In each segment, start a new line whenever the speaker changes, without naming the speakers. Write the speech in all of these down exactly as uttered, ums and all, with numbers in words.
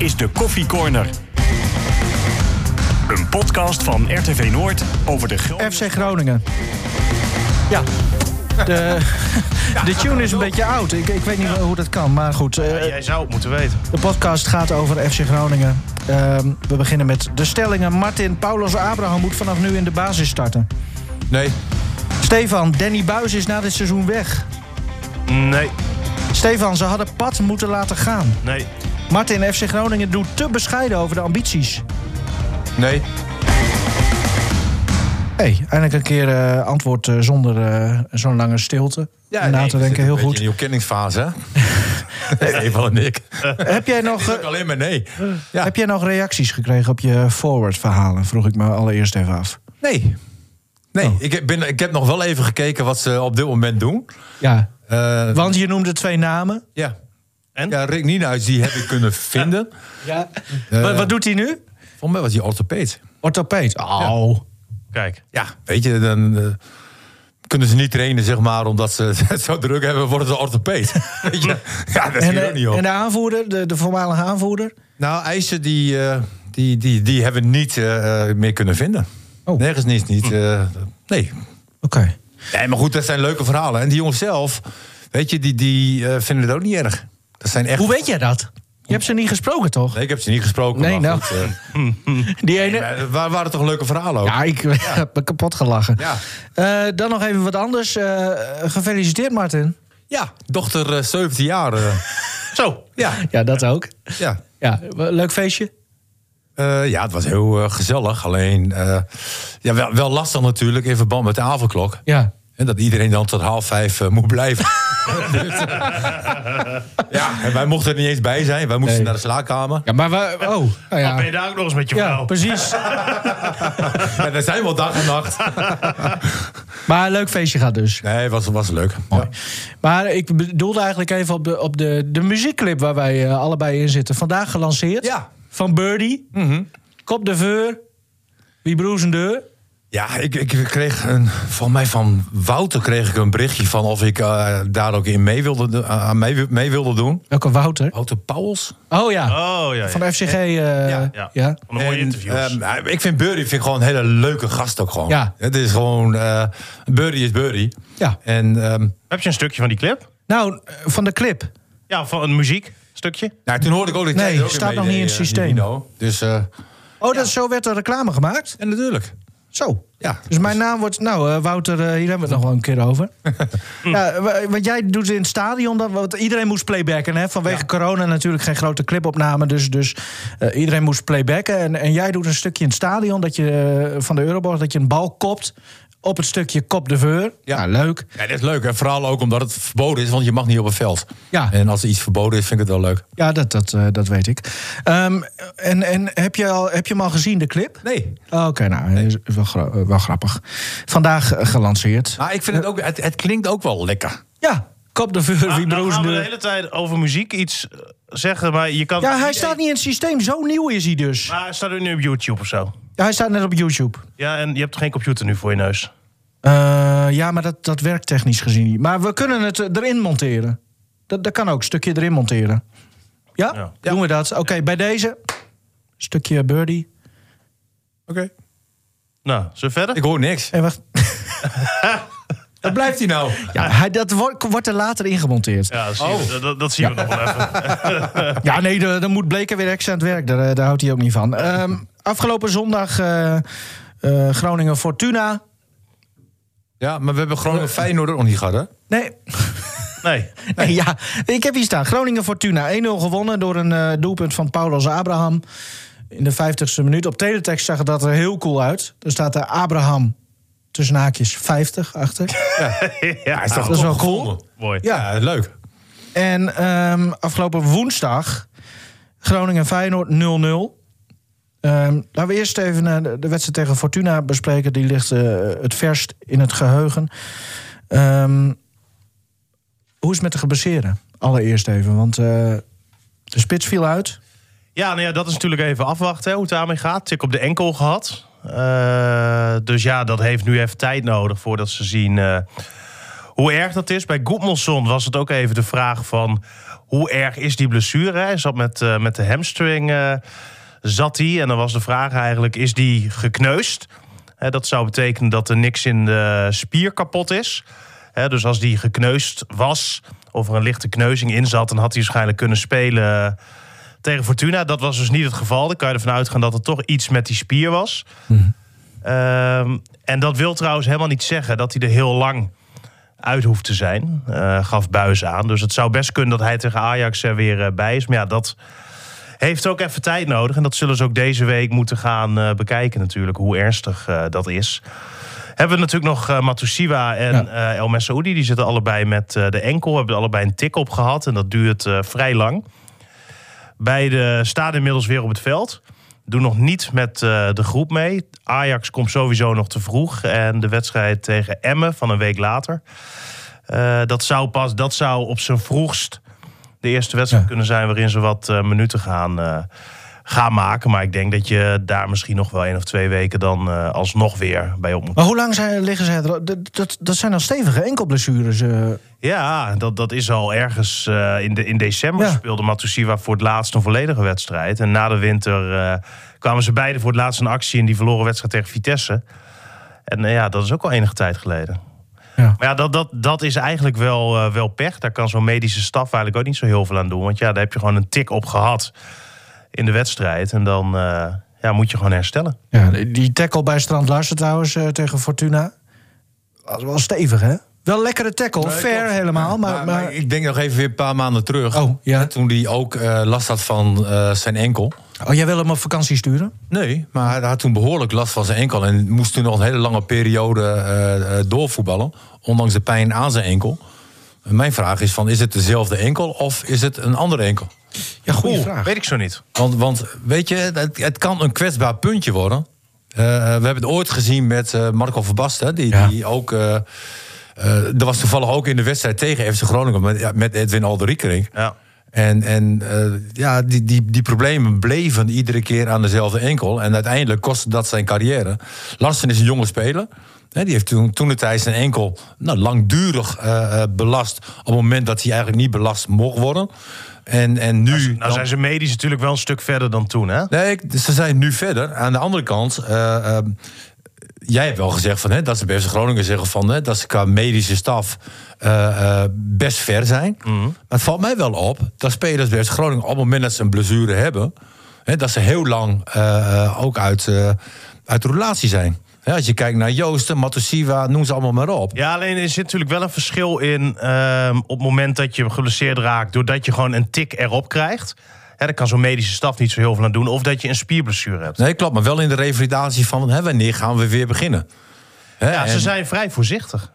is de Koffie Corner. Een podcast van R T V Noord over de Groningen...
F C Groningen. Ja. De, de tune is een beetje oud. Ik, ik weet niet hoe dat kan, maar goed. Uh,
ja, jij zou het moeten weten.
De podcast gaat over F C Groningen. Uh, we beginnen met de stellingen. Martin, Paulus Abraham moet vanaf nu in de basis starten.
Nee.
Stefan, Danny Buijs is na dit seizoen weg.
Nee.
Stefan, ze hadden Pat moeten laten gaan.
Nee.
Martin, F C Groningen doet te bescheiden over de ambities.
Nee.
Hey, eindelijk een keer uh, antwoord uh, zonder uh, zo'n lange stilte.
Ja,
na
nee,
te denken, heel goed.
In die kenningsfase, hè? Eval en ik.
Heb jij nog, uh,
alleen maar nee. Ja.
Heb jij nog reacties gekregen op je forward-verhalen? Vroeg ik me allereerst even af.
Nee. Nee,
oh.
ik, ben, ik heb nog wel even gekeken wat ze op dit moment doen.
Ja,
uh,
want je noemde twee namen.
Ja.
En?
Ja, Rick Nienhuis, die heb ik kunnen vinden.
Ja.
Uh,
wat, wat doet hij nu?
Volgens mij was hij orthopeed.
Orthopeed. Oh.
Ja.
Kijk.
Ja, weet je, dan uh, kunnen ze niet trainen, zeg maar, omdat ze het zo druk hebben, worden ze orthopeed. Weet je? Ja, dat schiet ook niet op.
En de aanvoerder, de, de voormalige aanvoerder?
Nou, eisen die, uh, die, die, die hebben we niet uh, meer kunnen vinden.
Oh.
Nergens niet. niet uh, nee.
Oké. Okay.
Nee, maar goed, dat zijn leuke verhalen. En die jongens zelf, weet je, die, die uh, vinden het ook niet erg. Dat zijn echt...
Hoe weet jij dat? Je hebt ze niet gesproken, toch?
Nee, ik heb ze niet gesproken.
Nee, nou.
Goed, uh...
Die ene...
Nee, waren, waren toch leuke verhalen ook?
Ja, ik ja. heb me kapot gelachen.
Ja.
Uh, dan nog even wat anders. Uh, gefeliciteerd, Martin.
Ja, dochter uh, zeventien jaar. Uh...
Zo.
Ja.
Ja, dat ook.
Ja.
Ja, leuk feestje?
Uh, ja, het was heel uh, gezellig. Alleen, uh, ja, wel, wel lastig natuurlijk in verband met de avondklok.
Ja.
En dat iedereen dan tot half vijf uh, moet blijven. dus, ja, en wij mochten er niet eens bij zijn. Wij moesten nee. naar de slaapkamer.
Ja, maar we, oh, nou ja.
Maar ben je daar ook nog eens met je vrouw?
Ja, precies.
Ja, daar zijn wel dag en nacht.
Maar een leuk feestje gaat dus.
Nee, het was, was leuk.
Mooi.
Ja.
Maar ik bedoelde eigenlijk even op de, op de, de muziekclip waar wij uh, allebei in zitten. Vandaag gelanceerd.
Ja.
Van Birdie.
Mm-hmm.
Kop de Veur. Wie broes een deur.
Ja, ik, ik kreeg een, van mij van Wouter kreeg ik een berichtje van of ik uh, daar ook in mee wilde, uh, mee, mee wilde doen.
Welke Wouter?
Wouter Pauwels.
Oh ja,
oh, ja, ja.
van de F C G. Uh,
ja. Ja.
ja.
Van een mooie interviews.
Uh, ik vind Birdie vind ik gewoon een hele leuke gast ook gewoon.
Ja.
Het is gewoon, uh, Birdie is Birdie.
Ja.
En, um,
heb je een stukje van die clip?
Nou, van de clip.
Ja, van een muziekstukje.
Nou, toen hoorde ik ook dat
nee,
jij
het staat nog niet in het systeem.
Uh, dus, uh,
oh, dat, zo werd er reclame gemaakt?
Ja, natuurlijk.
Zo.
Ja,
dus mijn naam wordt... Nou, uh, Wouter, uh, hier hebben we het nog wel een keer over. Ja, wat jij doet in het stadion... Dat, wat, iedereen moest playbacken, hè? Vanwege ja. corona natuurlijk geen grote clipopname. Dus, dus uh, iedereen moest playbacken. En, en jij doet een stukje in het stadion dat je, uh, van de Euroborg... dat je een bal kopt op het stukje Kop de Veur. Ja, nou, leuk.
Ja, dat is leuk. En vooral ook omdat het verboden is, want je mag niet op het veld.
Ja.
En als er iets verboden is, vind ik het wel leuk.
Ja, dat, dat, uh, dat weet ik. Um, en en heb, je al, heb je hem al gezien, de clip?
Nee.
Oh, Oké, okay, nou, nee. is wel, gra- uh, wel grappig. Vandaag uh, gelanceerd.
Maar ik vind het ook, het, het klinkt ook wel lekker.
Ja, Kop de Veur, wie
nou,
broes
gaan we
de...
de hele tijd over muziek iets zeggen, maar je kan...
Ja, hij staat niet in het systeem. Zo nieuw is hij dus.
Maar staat er nu op YouTube of zo?
Ja, hij staat net op YouTube.
Ja, en je hebt geen computer nu voor je neus?
Uh, ja, maar dat, dat werkt technisch gezien niet. Maar we kunnen het erin monteren. Dat, dat kan ook, een stukje erin monteren. Ja? ja. Doen ja. we dat? Oké, okay, ja. Bij deze... Stukje Birdie.
Oké. Okay.
Nou, zullen we verder?
Ik hoor niks.
Hey, wacht.
Waar blijft hij nou?
Ja, hij, dat wordt, wordt er later ingemonteerd.
Ja, dat, oh. we, dat, dat zien
ja.
we nog wel even.
Ja, nee, dan moet Bleker weer extra aan het werk. Daar, daar houdt hij ook niet van. Um, afgelopen zondag uh, uh, Groningen Fortuna...
Ja, maar we hebben Groningen Feyenoord ook nog niet gehad, hè?
Nee.
Nee.
nee. Ja, ik heb hier staan. Groningen Fortuna één nul gewonnen door een uh, doelpunt van Paulus Abraham. In de vijftigste minuut. Op teletext zag dat er heel cool uit. Er staat er Abraham tussen haakjes vijftig achter.
Ja, ja is toch
dat is wel cool.
Gevonden.
Mooi.
Ja, ja, leuk.
En um, afgelopen woensdag Groningen Feyenoord nul nul. Um, laten we eerst even uh, de wedstrijd tegen Fortuna bespreken. Die ligt uh, het verst in het geheugen. Um, hoe is het met de geblesseerden? Allereerst even, want uh, de spits viel uit.
Ja, nou ja, dat is natuurlijk even afwachten hè, hoe het daarmee gaat. Tik op de enkel gehad. Uh, dus ja, dat heeft nu even tijd nodig voordat ze zien... Uh, hoe erg dat is. Bij Goedmanson was het ook even de vraag van... hoe erg is die blessure? Hij zat met, uh, met de hamstring, uh, zat hij. En dan was de vraag eigenlijk, is die gekneusd? He, dat zou betekenen dat er niks in de spier kapot is. He, dus als die gekneusd was, of er een lichte kneuzing in zat... dan had hij waarschijnlijk kunnen spelen tegen Fortuna. Dat was dus niet het geval. Dan kan je ervan uitgaan dat er toch iets met die spier was. Mm. Um, en dat wil trouwens helemaal niet zeggen dat hij er heel lang uit hoeft te zijn. Uh, gaf Buijs aan. Dus het zou best kunnen dat hij tegen Ajax er weer uh, bij is. Maar ja, dat heeft ook even tijd nodig. En dat zullen ze ook deze week moeten gaan uh, bekijken natuurlijk. Hoe ernstig uh, dat is. Hebben we natuurlijk nog uh, Matusiwa en ja. uh, El Messaoudi. Die zitten allebei met uh, de enkel. Hebben er allebei een tik op gehad. En dat duurt uh, vrij lang. Beide staan inmiddels weer op het veld. Doen nog niet met uh, de groep mee. Ajax komt sowieso nog te vroeg. En de wedstrijd tegen Emmen van een week later. Uh, dat, zou pas, dat zou op zijn vroegst de eerste wedstrijd ja. kunnen zijn... waarin ze wat uh, minuten gaan, uh, gaan maken. Maar ik denk dat je daar misschien nog wel één of twee weken... dan uh, alsnog weer bij op moet.
Maar hoe lang zijn, liggen ze er? Dat, dat, dat zijn al stevige enkelblessures. Uh...
Ja, dat, dat is al ergens uh, in, de, in december ja. speelde Matusiwa voor het laatst een volledige wedstrijd. En na de winter uh, kwamen ze beide voor het laatst in actie... in die verloren wedstrijd tegen Vitesse. En uh, ja, dat is ook al enige tijd geleden. Ja. Maar ja, dat, dat, dat is eigenlijk wel, uh, wel pech. Daar kan zo'n medische staf eigenlijk ook niet zo heel veel aan doen. Want ja, daar heb je gewoon een tik op gehad in de wedstrijd. En dan uh, ja, moet je gewoon herstellen.
Ja, die tackle bij Strand Larsen trouwens uh, tegen Fortuna. Was wel stevig, hè? Wel lekkere tackle, nee, fair klopt. helemaal. Maar, maar, maar...
maar ik denk nog even weer een paar maanden terug.
Oh, ja.
Toen hij ook uh, last had van uh, zijn enkel.
Oh, jij wil hem op vakantie sturen?
Nee, maar hij had toen behoorlijk last van zijn enkel. En moest toen nog een hele lange periode uh, doorvoetballen. Ondanks de pijn aan zijn enkel. En mijn vraag is van, is het dezelfde enkel of is het een andere enkel?
Ja, goede vraag.
Weet ik zo niet.
Want, want weet je, het, het kan een kwetsbaar puntje worden. Uh, we hebben het ooit gezien met uh, Marco Verbasten. Die, ja. die ook... Uh, Uh, er was toevallig ook in de wedstrijd tegen F C Groningen met, met Edwin Alderiekerink. Ja. En, en uh, ja, die, die, die problemen bleven iedere keer aan dezelfde enkel. En uiteindelijk kostte dat zijn carrière. Larsen is een jonge speler. He, die heeft toen, toen de tijd zijn enkel nou, langdurig uh, belast... op het moment dat hij eigenlijk niet belast mocht worden. En, en nu...
Nou, nou zijn ze medisch natuurlijk wel een stuk verder dan toen, hè?
Nee, ze zijn nu verder. Aan de andere kant... Uh, uh, Jij hebt wel gezegd van, hè, dat ze bij F C Groningen zeggen van, hè, dat ze qua medische staf uh, uh, best ver zijn. Mm-hmm. Maar het valt mij wel op dat spelers bij F C Groningen op het moment dat ze een blessure hebben, hè, dat ze heel lang uh, ook uit, uh, uit de relatie zijn. Ja, als je kijkt naar Joosten, Matusiwa, noem ze allemaal maar op.
Ja, alleen er zit natuurlijk wel een verschil in uh, op het moment dat je geblesseerd raakt, doordat je gewoon een tik erop krijgt. Ja, daar kan zo'n medische staf niet zo heel veel aan doen. Of dat je een spierblessure hebt.
Nee, klopt. Maar wel in de revalidatie van... Hè, wanneer gaan we weer beginnen?
Hè, ja, en... ze zijn vrij voorzichtig.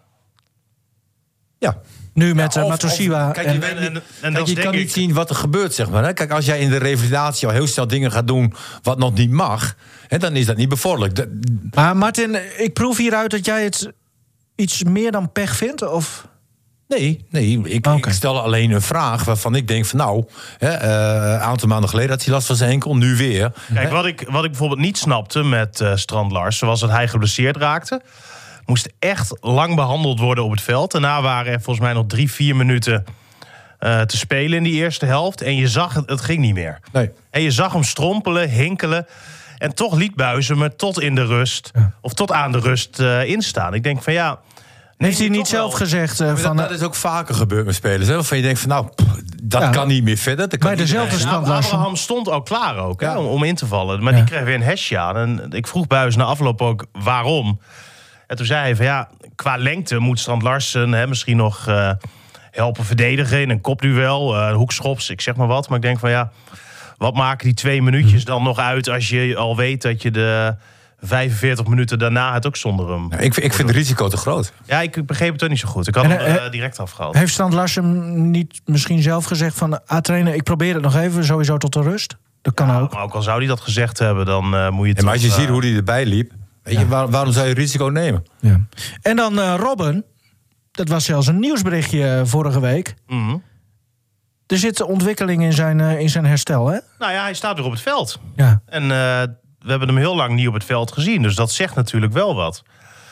Ja.
Nu met ja, Matusiwa.
Kijk, je, en, en, en kijk, je kan ik... niet zien wat er gebeurt, zeg maar. Hè? Kijk, als jij in de revalidatie al heel snel dingen gaat doen... wat nog niet mag, hè, dan is dat niet bevorderlijk. De...
Maar Martin, ik proef hieruit dat jij het iets meer dan pech vindt, of...
Nee, nee ik, okay. ik stel alleen een vraag waarvan ik denk van nou... Hè, uh, een aantal maanden geleden had hij last van zijn enkel, nu weer.
Kijk, wat ik, wat ik bijvoorbeeld niet snapte met uh, Strand Larsen... was dat hij geblesseerd raakte. Moest echt lang behandeld worden op het veld. Daarna waren er volgens mij nog drie, vier minuten uh, te spelen in die eerste helft. En je zag, het, het ging niet meer.
Nee.
En je zag hem strompelen, hinkelen... En toch liet Buijs me tot in de rust... Ja. of tot aan de rust uh, instaan. Ik denk van ja...
Heeft hij niet zelf wel gezegd? Uh, van,
dat, dat is ook vaker gebeurd met spelers. Hè? Waarvan je denkt van nou, pff, dat ja. kan niet meer verder. Dat kan
bij dezelfde stand.
Nou, Abraham stond al klaar ook ja. hè, om, om in te vallen. Maar ja. die kreeg weer een hesje aan. En ik vroeg Buijs na afloop ook waarom. En toen zei hij van ja, qua lengte moet Strand Larsen hè, misschien nog uh, helpen verdedigen in een kopduel, uh, hoekschops, ik zeg maar wat. Maar ik denk van ja, wat maken die twee minuutjes dan nog uit als je al weet dat je de vijfenveertig minuten daarna het ook zonder hem...
Ja, ik, ik vind het risico te groot.
Ja, ik begreep het ook niet zo goed. Ik had en, hem uh, direct afgehaald.
Heeft Strand Larsen niet misschien zelf gezegd van... ah, trainer, ik probeer het nog even, sowieso tot de rust? Dat kan
ja,
ook.
Maar ook al zou hij dat gezegd hebben, dan uh, moet je het...
Ja, maar als je
toch,
ziet hoe hij erbij liep... Weet ja. je, waar, waarom zou je risico nemen?
Ja. En dan uh, Robben. Dat was zelfs een nieuwsberichtje vorige week. Mm-hmm. Er zit ontwikkeling in zijn, uh, in zijn herstel, hè?
Nou ja, hij staat weer op het veld.
Ja.
En... Uh, we hebben hem heel lang niet op het veld gezien. Dus dat zegt natuurlijk wel wat.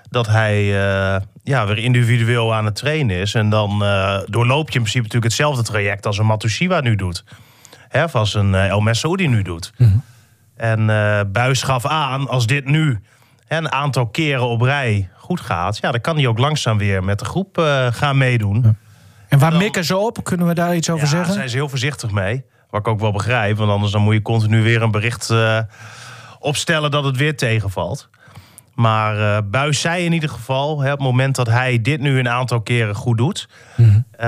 dat hij uh, ja, weer individueel aan het trainen is. En dan uh, doorloop je in principe natuurlijk hetzelfde traject als een Matusiwa nu doet. Hè, of als een uh, El Messaoudi nu doet. Mm-hmm. En uh, Buijs gaf aan, als dit nu hè, een aantal keren op rij goed gaat... ja, dan kan hij ook langzaam weer met de groep uh, gaan meedoen. Ja.
En waar dan, mikken ze op? Kunnen we daar iets over
ja,
zeggen?
Daar zijn ze heel voorzichtig mee. Wat ik ook wel begrijp. Want anders dan moet je continu weer een bericht uh, opstellen dat het weer tegenvalt. Maar uh, Buijs zei in ieder geval, hè, op het moment dat hij dit nu een aantal keren goed doet... Mm-hmm. Uh,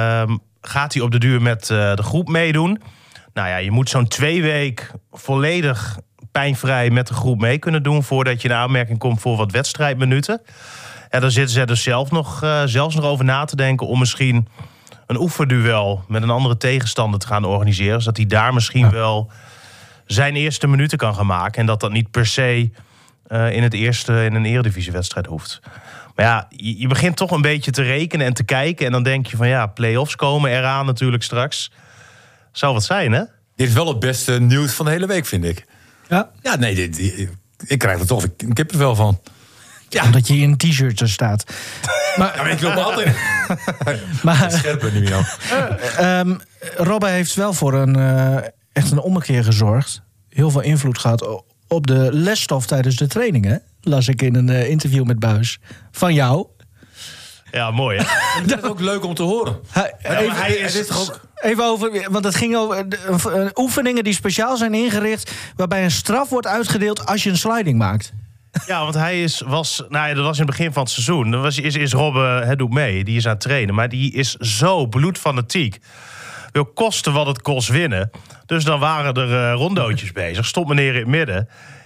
gaat hij op de duur met uh, de groep meedoen. Nou ja, je moet zo'n twee week volledig pijnvrij met de groep mee kunnen doen... voordat je in aanmerking komt voor wat wedstrijdminuten. En daar zitten ze er zelf nog, uh, zelfs nog over na te denken... om misschien een oefenduel met een andere tegenstander te gaan organiseren... zodat hij daar misschien ja. wel zijn eerste minuten kan gaan maken... en dat dat niet per se uh, in het eerste in een eredivisiewedstrijd hoeft. Maar ja, je, je begint toch een beetje te rekenen en te kijken... en dan denk je van ja, play-offs komen eraan natuurlijk straks. Zou wat zijn, hè?
Dit is wel het beste nieuws van de hele week, vind ik.
Ja?
Ja, nee, dit, dit, ik krijg er toch een kippenvel van.
Ja, omdat je in een t-shirt er staat.
Maar, ja, maar ik loop altijd... maar scherper niet meer.
um, Robbe heeft wel voor een uh, echt een ommekeer gezorgd. Heel veel invloed gehad op de lesstof tijdens de trainingen. Las ik in een uh, interview met Buijs. Van jou.
Ja, mooi, hè?
Dat is ook leuk om te horen.
Hij, ja, even, hij is, is toch ook... Even over, want het ging over de, uh, oefeningen die speciaal zijn ingericht... waarbij een straf wordt uitgedeeld als je een sliding maakt.
Ja, want hij is, was, nou ja, dat was in het begin van het seizoen. Dat was, is, is Robbe, het doet mee, die is aan het trainen. Maar die is zo bloedfanatiek. Wil kosten wat het kost winnen. Dus dan waren er uh, rondootjes bezig. Stond meneer in het midden.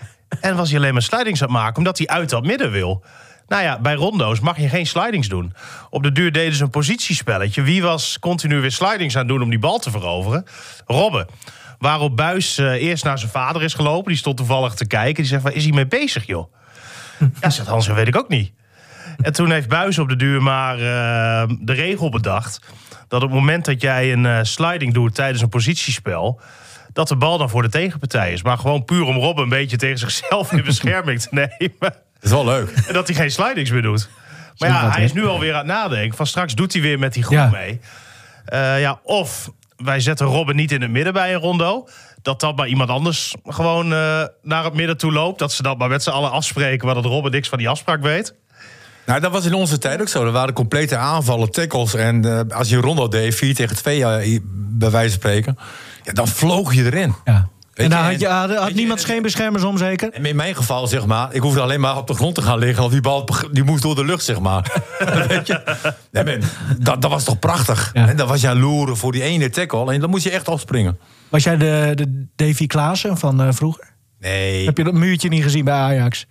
En was hij alleen maar slidings aan het maken, omdat hij uit dat midden wil. Nou ja, bij rondo's mag je geen slidings doen. Op de duur deden ze een positiespelletje. Wie was continu weer slidings aan het doen om die bal te veroveren? Robbe. Waarop Buijs uh, eerst naar zijn vader is gelopen. Die stond toevallig te kijken. Die zegt, waar is hij mee bezig, joh? Ja, zegt Hans, dat weet ik ook niet. En toen heeft Buijs op de duur maar uh, de regel bedacht... dat op het moment dat jij een uh, sliding doet tijdens een positiespel... dat de bal dan voor de tegenpartij is. Maar gewoon puur om Robbe een beetje tegen zichzelf in bescherming te nemen.
Dat is wel leuk.
En dat hij geen slidings meer doet. Maar ja, hij is nu alweer aan het nadenken. Van straks doet hij weer met die groep ja. mee. Uh, ja, of wij zetten Robbe niet in het midden bij een rondo. Dat dat maar iemand anders gewoon uh, naar het midden toe loopt. Dat ze dat maar met z'n allen afspreken... waar dat Robbe niks van die afspraak weet.
Nou, dat was in onze tijd ook zo. Er waren complete aanvallen, tackles. En uh, als je een rondo deed, vier tegen twee, uh, bij wijze van spreken... Ja, dan vloog je erin.
Ja. En daar had, je, had, had niemand je, geen beschermers om, zeker?
En in mijn geval, zeg maar, ik hoefde alleen maar op de grond te gaan liggen... of die bal die moest door de lucht, zeg maar. Weet je? Nee, man, dat, dat was toch prachtig? Ja. En dan was je aan loeren voor die ene tackle... en dan moest je echt opspringen.
Was jij de, de Davy Klaassen van uh, vroeger?
Nee.
Heb je dat muurtje niet gezien bij Ajax?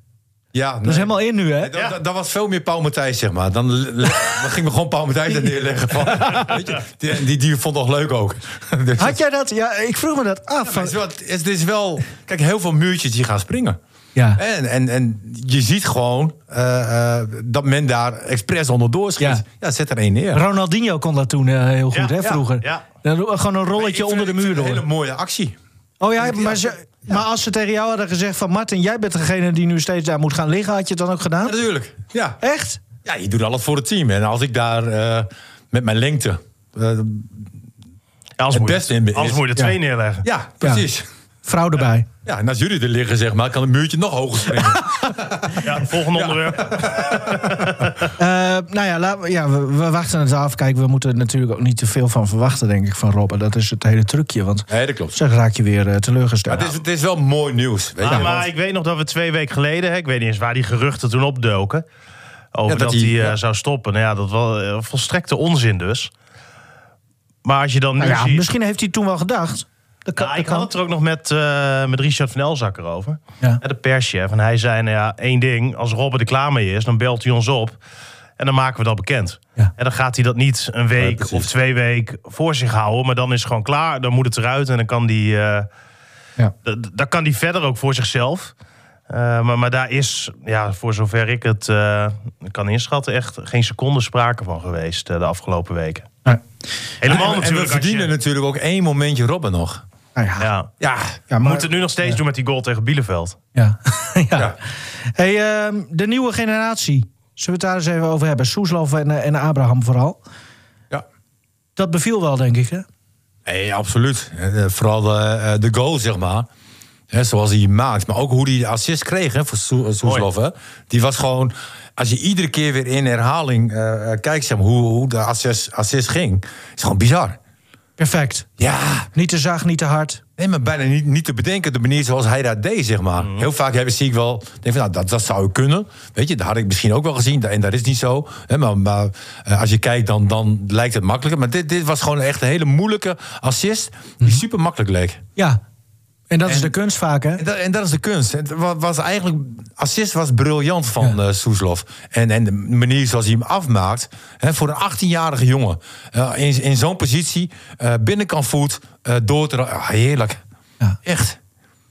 Ja, nee.
Dat is helemaal in nu, hè?
Nee, dat, dat, dat was veel meer Paul Matthijs, zeg maar. Dan, dan gingen we gewoon Paul Matthijs er neerleggen. Van, weet je, die, die, die vond het nog leuk ook.
Dus had jij dat? Ja, ik vroeg me dat af.
Ja, het, is wel, het is wel... Kijk, heel veel muurtjes die gaan springen.
Ja.
En, en, en je ziet gewoon uh, uh, dat men daar expres onderdoor schiet. Ja. ja, zet er één neer.
Ronaldinho kon dat toen uh, heel goed,
ja,
hè, vroeger.
Ja, ja.
Gewoon een rolletje onder de muur door.
Een hele mooie actie.
Oh ja, maar, ze, ja. maar als ze tegen jou hadden gezegd van... Martin, jij bent degene die nu steeds daar moet gaan liggen... had je het dan ook gedaan?
Ja, natuurlijk. Ja.
Echt?
Ja, je doet alles voor het team. En als ik daar uh, met mijn lengte... Uh,
ja, als het beste in ben... Anders moet je er twee ja. neerleggen.
Ja, precies. Ja.
Vrouw erbij.
Ja, en als jullie er liggen, zeg maar, kan het muurtje nog hoger springen.
Ja, volgende ja. onderwerp.
uh, nou ja, laat, ja we, we wachten het af. Kijk, we moeten er natuurlijk ook niet te veel van verwachten, denk ik, van Rob. En dat is het hele trucje, want
nee, dat klopt.
Zeg, raak je weer uh, teleurgesteld.
Maar het, is, het is wel mooi nieuws. Weet
ah,
je,
maar
want...
ik weet nog dat we twee weken geleden... Hè, ik weet niet eens waar die geruchten toen opdoken... over ja, dat hij uh, ja. zou stoppen. Nou ja, dat was uh, volstrekte onzin dus. Maar als je dan nu
nou ja,
ziet...
Misschien heeft hij toen wel gedacht...
Kan, nou, ik had het er ook nog met, uh, met Richard van Elzakker over. Ja. De perschef. En hij zei, nou ja, één ding. Als Robbe er klaar mee is, dan belt hij ons op. En dan maken we dat bekend. Ja. En dan gaat hij dat niet een week ja, of twee weken voor zich houden. Maar dan is het gewoon klaar. Dan moet het eruit. En dan kan die, uh, ja. d- dan kan die verder ook voor zichzelf. Uh, maar, maar daar is, ja, voor zover ik het uh, kan inschatten... echt geen seconde sprake van geweest uh, de afgelopen weken.
Ja.
Helemaal
en,
natuurlijk.
En we verdienen
je...
natuurlijk ook één momentje Robben nog.
Nou ja.
Ja.
Ja,
Ja,
We
maar,
moeten het nu nog steeds doen met die goal tegen Bielefeld.
Ja. ja.
Ja.
Hey, uh, de nieuwe generatie. Zullen we het daar eens even over hebben? Soeslof en, en Abraham vooral.
ja.
Dat beviel wel, denk ik, hè?
Nee, absoluut. Uh, vooral de, uh, de goal, zeg maar. He, zoals hij maakt. Maar ook hoe hij de assist kreeg hè, voor Soe- Soeslof. Hè. Die was gewoon... Als je iedere keer weer in herhaling uh, kijkt zeg maar, hoe, hoe de assist, assist ging... is gewoon bizar.
Perfect.
Ja,
Niet te zacht, niet te hard.
nee, maar bijna niet, niet te bedenken de manier zoals hij dat deed, zeg maar. Heel vaak hebben, zie ik wel... Denk van, nou, dat, dat zou kunnen. Weet je, dat had ik misschien ook wel gezien. En dat is niet zo. Hè, maar maar uh, als je kijkt, dan, dan lijkt het makkelijker. Maar dit, dit was gewoon echt een hele moeilijke assist... die super makkelijk leek.
Ja. En dat is
En-
de kunst vaak, hè?
En dat, en dat is de kunst. Het wa- was eigenlijk, assist was briljant van
Ja.
uh, Soeslof. En, en de manier zoals hij hem afmaakt... Hè, voor een achttienjarige jongen... Uh, in, in zo'n positie, uh, binnenkant voet, uh, door te... ra- ah, heerlijk.
Ja.
Echt.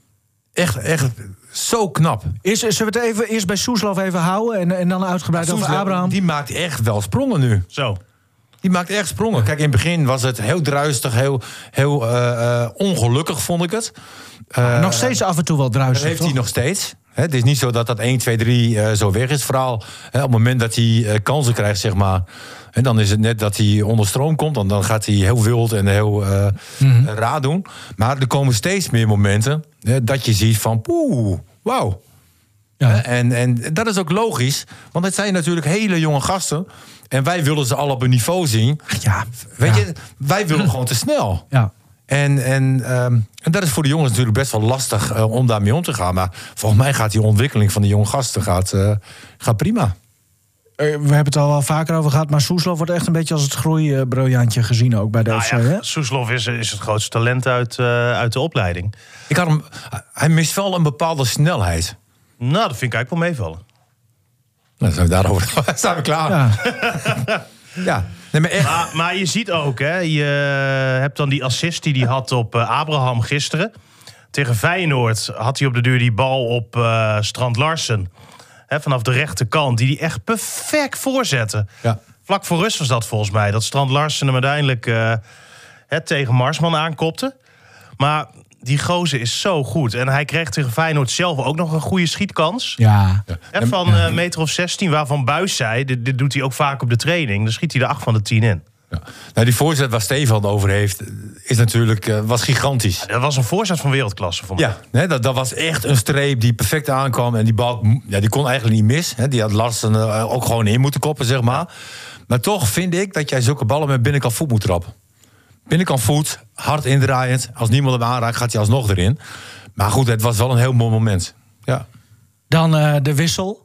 Echt, echt zo knap.
Eerst, zullen we het even, eerst bij Soeslof even houden... en, en dan uitgebreid over
Soeslof,
Abraham?
Die maakt echt wel sprongen nu.
Zo.
Die maakt echt sprongen. Kijk, in het begin was het heel druistig, heel, heel uh, uh, ongelukkig, vond ik het. Uh,
Nog steeds af en toe wel
Dat
druistig,
heeft hij
toch?
nog steeds. Hè, het is niet zo dat dat één, twee, drie uh, zo weg is. Vooral hè, op het moment dat hij uh, kansen krijgt, zeg maar. En dan is het net dat hij onder stroom komt. Dan, dan gaat hij heel wild en heel uh,
Mhm.
uh, raar doen. Maar er komen steeds meer momenten hè, dat je ziet van... Poeh, wauw.
Ja.
Hè, En, en dat is ook logisch. Want het zijn natuurlijk hele jonge gasten. En wij willen ze al op een niveau zien.
Ja.
Weet
Ja.
je, wij willen gewoon te snel.
Ja.
En, en, um, en dat is voor de jongens natuurlijk best wel lastig uh, om daarmee om te gaan. Maar volgens mij gaat die ontwikkeling van de jonge gasten gaat, uh, gaat prima.
Uh, we hebben het al wel vaker over gehad... maar Soeslof wordt echt een beetje als het groeibriljantje gezien ook bij de
Nou
F C,
ja,
hè?
Soeslof is, is het grootste talent uit, uh, uit de opleiding.
Ik had hem, hij mist wel een bepaalde snelheid.
Nou, dat vind ik eigenlijk wel meevallen.
Nou, dan zijn we daarover. Staan we klaar? Ja.
Ja.
ja. Nee, maar echt.
Maar, maar je ziet ook, hè, je hebt dan die assist die hij had op uh, Abraham gisteren. Tegen Feyenoord had hij op de duur die bal op uh, Strand Larsen. Hè, vanaf de rechterkant, die hij echt perfect voorzette.
Ja.
Vlak voor rust was dat volgens mij. Dat Strand Larsen hem uiteindelijk uh, hè, tegen Marsman aankopte. Maar die gozer is zo goed. En hij kreeg tegen Feyenoord zelf ook nog een goede schietkans.
Ja.
Hè, van een uh, meter of zestien, waarvan Buis zei... Dit, dit doet hij ook vaak op de training. Dan schiet hij er acht van de tien in.
Ja. Nou, die voorzet waar Stefan het over heeft, is natuurlijk uh, was gigantisch.
Dat was een voorzet van wereldklasse voor mij.
Ja, nee, dat, dat was echt een streep die perfect aankwam. En die bal ja, die kon eigenlijk niet mis. Hè. Die had Larsen uh, ook gewoon in moeten koppen, zeg maar. Maar toch vind ik dat jij zulke ballen met binnenkant voet moet trappen. Binnenkant voet, hard indraaiend. Als niemand hem aanraakt, gaat hij alsnog erin. Maar goed, het was wel een heel mooi moment. Ja.
Dan uh, de wissel.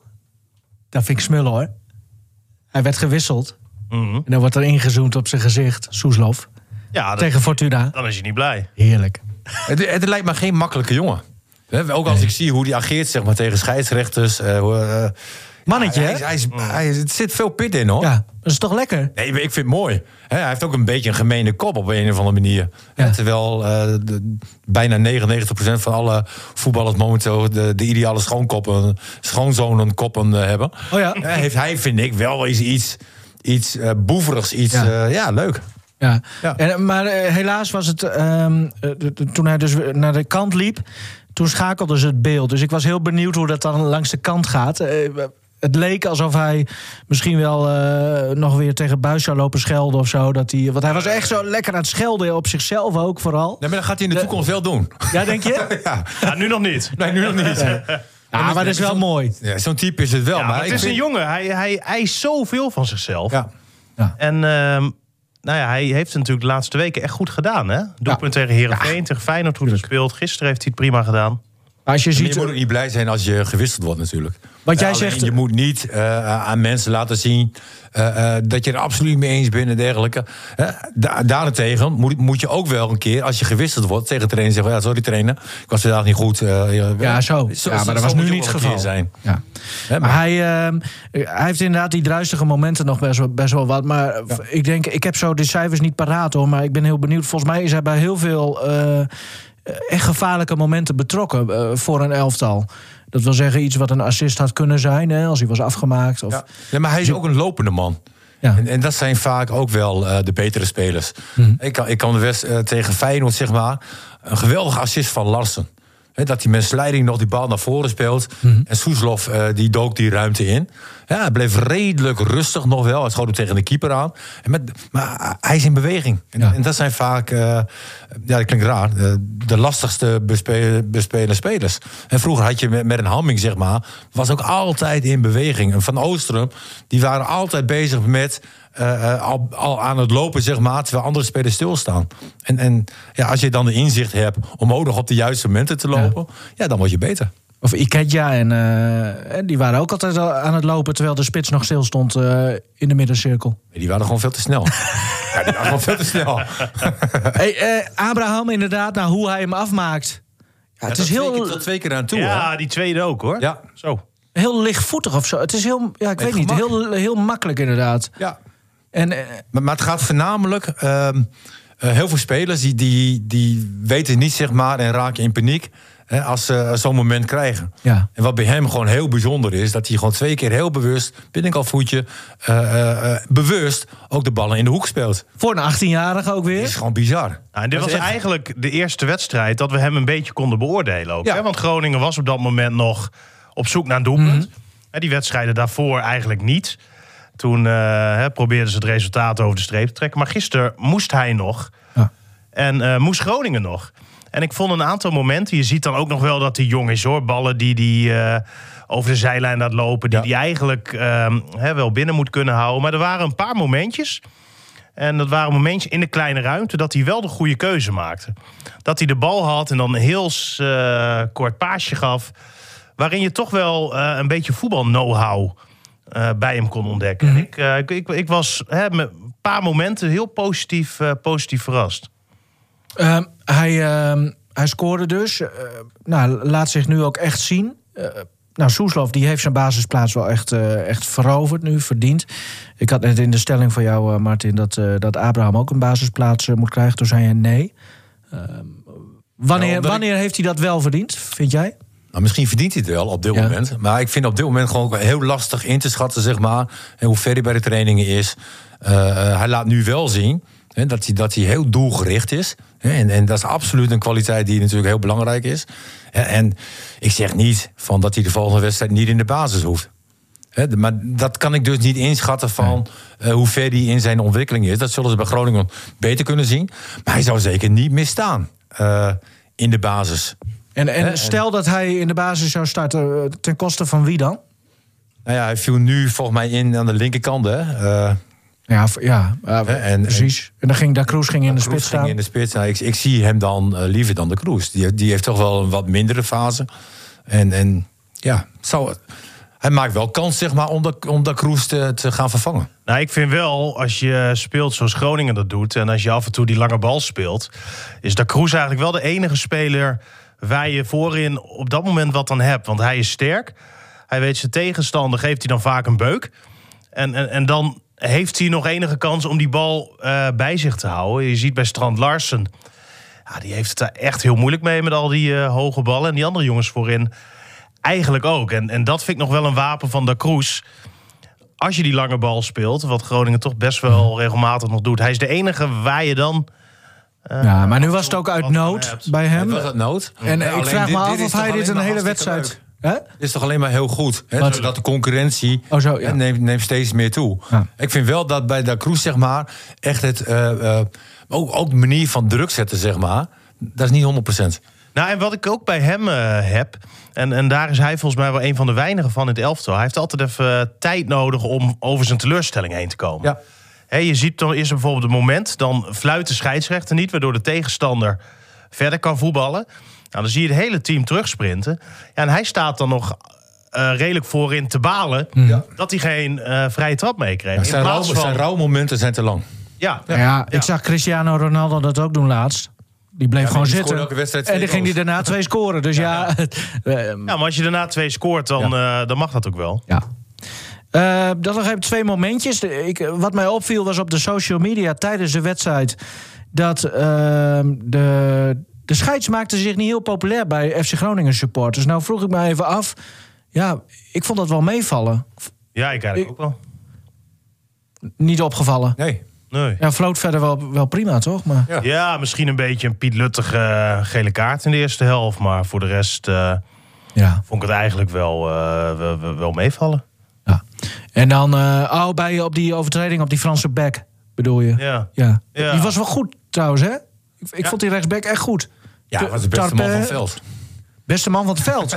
Dat vind ik smullen, hoor. Hij werd gewisseld.
Mm-hmm.
En dan wordt er ingezoomd op zijn gezicht. Soeslof.
Ja, dat,
Tegen Fortuna.
dan is hij niet blij.
Heerlijk.
Het, het lijkt me geen makkelijke jongen. He, ook als ik zie hoe hij ageert zeg maar, tegen scheidsrechters. Uh, uh,
Mannetje,
hij,
hè?
hij, is- hij is- het zit veel pit in, hoor.
Ja, dat is toch lekker?
Nee, ik vind het mooi. He, hij heeft ook een beetje een gemene kop op een of andere manier.
Ja.
He, terwijl uh, de, bijna negenennegentig procent van alle voetballers momenteel de, de ideale schoonkoppen, schoonzonen koppen uh, hebben.
Oh ja?
He, heeft hij, vind ik, wel eens iets, iets uh, boeverigs, iets,
Ja.
ja, uh, ja leuk.
Ja.
Ja.
En, maar uh, helaas was het... Um, uh, toen hij dus naar de kant liep... toen schakelde ze het beeld. Dus ik was heel benieuwd hoe dat dan langs de kant gaat. Uh, het leek alsof hij misschien wel uh, nog weer tegen Buis zou lopen schelden of zo. Dat hij, want hij was echt zo lekker aan het schelden op zichzelf ook vooral.
Nee, maar dat gaat hij in de toekomst wel doen.
Ja, denk je?
ja.
Ja, nu nog niet.
Nee, nu nog niet.
Ja, maar dat is wel mooi.
Ja, zo'n type is het wel.
Ja,
maar
maar het
ik
is
vind-
een jongen. Hij, hij eist zoveel van zichzelf.
Ja.
En ehm, nou ja, hij heeft het natuurlijk de laatste weken echt goed gedaan. Hè? Doelpunt tegen Heerenveen, tegen Feyenoord goed gespeeld. Gisteren heeft hij het prima gedaan.
Maar als je
Maar
ziet...
je moet ook niet blij zijn als je gewisseld wordt natuurlijk.
Wat jij
Ja, alleen,
zegt-
je moet niet uh, aan mensen laten zien uh, uh, dat je er absoluut mee eens bent en dergelijke. Uh, da- daarentegen moet, moet je ook wel een keer, als je gewisseld wordt, tegen de trainer zeggen: ja, sorry trainer, ik was vandaag niet goed. Uh,
Ja, zo. Ja, maar dat was
moet
nu
je
niet
ook
het
wel
geval.
een keer zijn.
Ja.
Hè,
Maar
maar,
hij, uh, hij heeft inderdaad die druistige momenten nog best wel, best wel wat. Maar
Ja.
ik denk, ik heb zo de cijfers niet paraat hoor. Maar ik ben heel benieuwd. Volgens mij is hij bij heel veel uh, echt gevaarlijke momenten betrokken uh, voor een elftal. Dat wil zeggen iets wat een assist had kunnen zijn, hè, als hij was afgemaakt. Of,
ja. Ja, maar hij is ook een lopende man.
Ja.
En, en dat zijn vaak ook wel uh, de betere spelers.
Mhm.
Ik, kan, ik kan de West uh, tegen Feyenoord, zeg maar. een geweldige assist van Larsen. He, dat hij met slijding nog die bal naar voren speelt. Mm-hmm. En Soeslof uh, die dook die ruimte in. Ja, hij bleef redelijk rustig nog wel. Hij schoot hem tegen de keeper aan. En met, maar hij is in beweging. En, ja. en dat zijn vaak, uh, ja, dat klinkt raar, de, de lastigste bespelen, bespelen spelers. En vroeger had je met, met een Hamming, zeg maar, was ook altijd in beweging. En Van Oostrum, die waren altijd bezig met Uh, uh, al, al aan het lopen, zeg maar, terwijl andere spelers stilstaan. En, en ja, als je dan de inzicht hebt om ook nog op de juiste momenten te lopen, ja, ja dan word je beter.
Of Iketja en uh, die waren ook altijd aan het lopen terwijl de spits nog stil stond uh, in de middencirkel.
Nee, die waren gewoon veel te snel. ja, die waren gewoon veel te snel.
hey, uh, Abraham inderdaad, nou hoe hij hem afmaakt. Ja, het
ja,
is heel
twee keer, twee keer aan toe.
Ja,
hè?
Die tweede ook hoor.
Ja.
Zo.
Heel lichtvoetig of zo. Het is heel, ja, ik weet niet, heel, heel makkelijk inderdaad.
Ja.
En, uh,
maar, maar het gaat voornamelijk uh, uh, heel veel spelers die, die, die weten niet, zeg maar, en raken in paniek hè, als ze uh, zo'n moment krijgen.
Ja.
En wat bij hem gewoon heel bijzonder is, dat hij gewoon twee keer heel bewust, binnenkant-voetje, uh, uh, uh, bewust ook de ballen in de hoek speelt.
Voor een achttienjarige ook weer.
Dat is gewoon bizar.
Nou, en dit
dat
was
echt...
eigenlijk de eerste wedstrijd dat we hem een beetje konden beoordelen ook.
Ja.
Hè? Want Groningen was op dat moment nog op zoek naar een doelpunt.
Mm-hmm.
Die wedstrijden daarvoor eigenlijk niet. Toen uh, probeerden ze het resultaat over de streep te trekken. Maar gisteren moest hij nog. Ja. En uh, moest Groningen nog. En ik vond een aantal momenten. Je ziet dan ook nog wel dat hij jong is hoor. Ballen die die uh, over de zijlijn laat lopen. Die hij ja. eigenlijk uh, he, wel binnen moet kunnen houden. Maar er waren een paar momentjes. En dat waren momentjes in de kleine ruimte. Dat hij wel de goede keuze maakte. Dat hij de bal had en dan een heel uh, kort paasje gaf. Waarin je toch wel uh, een beetje voetbal-know-how Uh, bij hem kon ontdekken. Mm-hmm. ik, uh, ik, ik, ik was hè, met een paar momenten heel positief, uh, positief verrast.
Uh, hij, uh, hij scoorde dus. Uh, nou, laat zich nu ook echt zien. Uh, nou, Soeslof die heeft zijn basisplaats wel echt, uh, echt veroverd nu, verdiend. Ik had net in de stelling van jou, uh, Martin, dat, uh, dat Abraham ook een basisplaats uh, moet krijgen. Toen zei je nee. Uh, wanneer,
ja,
wanneer
ik...
heeft hij dat wel verdiend, vind jij?
Nou, misschien verdient hij het wel op dit ja. moment. Maar ik vind op dit moment gewoon heel lastig in te schatten, zeg maar, hoe ver hij bij de trainingen is. Uh, uh, hij laat nu wel zien hè, dat, hij, dat hij heel doelgericht is. Hè, en, en dat is absoluut een kwaliteit die natuurlijk heel belangrijk is. En, en ik zeg niet van dat hij de volgende wedstrijd niet in de basis hoeft. Hè, maar dat kan ik dus niet inschatten van uh, hoe ver hij in zijn ontwikkeling is. Dat zullen ze bij Groningen beter kunnen zien. Maar hij zou zeker niet misstaan uh, in de basis.
En, en stel dat hij in de basis zou starten, ten koste van wie dan?
Nou ja, hij viel nu volgens mij in aan de linkerkant, hè? Uh,
ja, ja uh, en, precies. En dan ging Da Cruz ging in de spits staan.
Ging in de spits. Nou, ik, ik zie hem dan uh, liever dan de Cruz. Die, die heeft toch wel een wat mindere fase. En, en ja, zou, hij maakt wel kans, zeg maar, om Da, om Da Cruz te, te gaan vervangen.
Nou, ik vind wel, als je speelt zoals Groningen dat doet en als je af en toe die lange bal speelt, is Da Cruz eigenlijk wel de enige speler waar je voorin op dat moment wat aan hebt. Want hij is sterk. Hij weet zijn tegenstander, geeft hij dan vaak een beuk. En, en, en dan heeft hij nog enige kans om die bal uh, bij zich te houden. Je ziet bij Strand Larsen, ja, die heeft het daar echt heel moeilijk mee met al die uh, hoge ballen. En die andere jongens voorin eigenlijk ook. En, en dat vind ik nog wel een wapen van Da Cruz. Als je die lange bal speelt, wat Groningen toch best wel regelmatig nog doet. Hij is de enige waar je dan Uh,
ja, maar nu was het ook uit nood bij hem.
Het was uit nood.
En ja, ik vraag dit, me af of hij dit een hele wedstrijd...
Het is toch alleen maar heel goed. Hè? Dat de concurrentie
oh, zo, ja.
neemt, neemt steeds meer toe. Ja. Ik vind wel dat bij Da Cruz, zeg maar, echt het... Uh, uh, ook, ook de manier van druk zetten, zeg maar, dat is niet honderd procent.
Nou, en wat ik ook bij hem uh, heb, en, en daar is hij volgens mij wel een van de weinigen van in het elftal. Hij heeft altijd even uh, tijd nodig om over zijn teleurstelling heen te komen. Ja. He, je ziet, dan is er bijvoorbeeld een moment, dan fluit de scheidsrechter niet, waardoor de tegenstander verder kan voetballen. Nou, dan zie je het hele team terugsprinten. Ja, en hij staat dan nog uh, redelijk voorin te balen ja. dat hij geen uh, vrije trap meekreeg.
Ja, zijn, rouw, van... zijn rouwmomenten zijn te lang.
Ja,
ja, ja, ik zag Cristiano Ronaldo dat ook doen laatst. Die bleef ja, gewoon
die
zitten. En dan ging hij daarna twee scoren. Dus ja, ja.
ja, ja, maar als je daarna twee scoort, dan, ja. uh, dan mag dat ook wel.
Ja. Uh, dat nog even twee momentjes. Ik, wat mij opviel was op de social media tijdens de wedstrijd dat uh, de, de scheids maakte zich niet heel populair bij F C Groningen supporters. Nou vroeg ik me even af. Ja, ik vond dat wel meevallen.
Ja, ik eigenlijk ik, ook wel.
Niet opgevallen?
Nee.
Nee.
Ja, floot verder wel, wel prima, toch? Maar...
Ja.
Ja, misschien een beetje een Piet Luttige uh, gele kaart in de eerste helft. Maar voor de rest uh,
ja.
vond ik het eigenlijk wel, uh, wel, wel meevallen.
Ja. En dan uh, oh, bij op die overtreding op die Franse back, bedoel je?
Ja.
Ja.
Ja.
Die was wel goed trouwens, hè? Ik, ik
Ja.
vond die rechtsback echt goed.
Ja, dat was de beste man van het veld.
Beste man van het veld.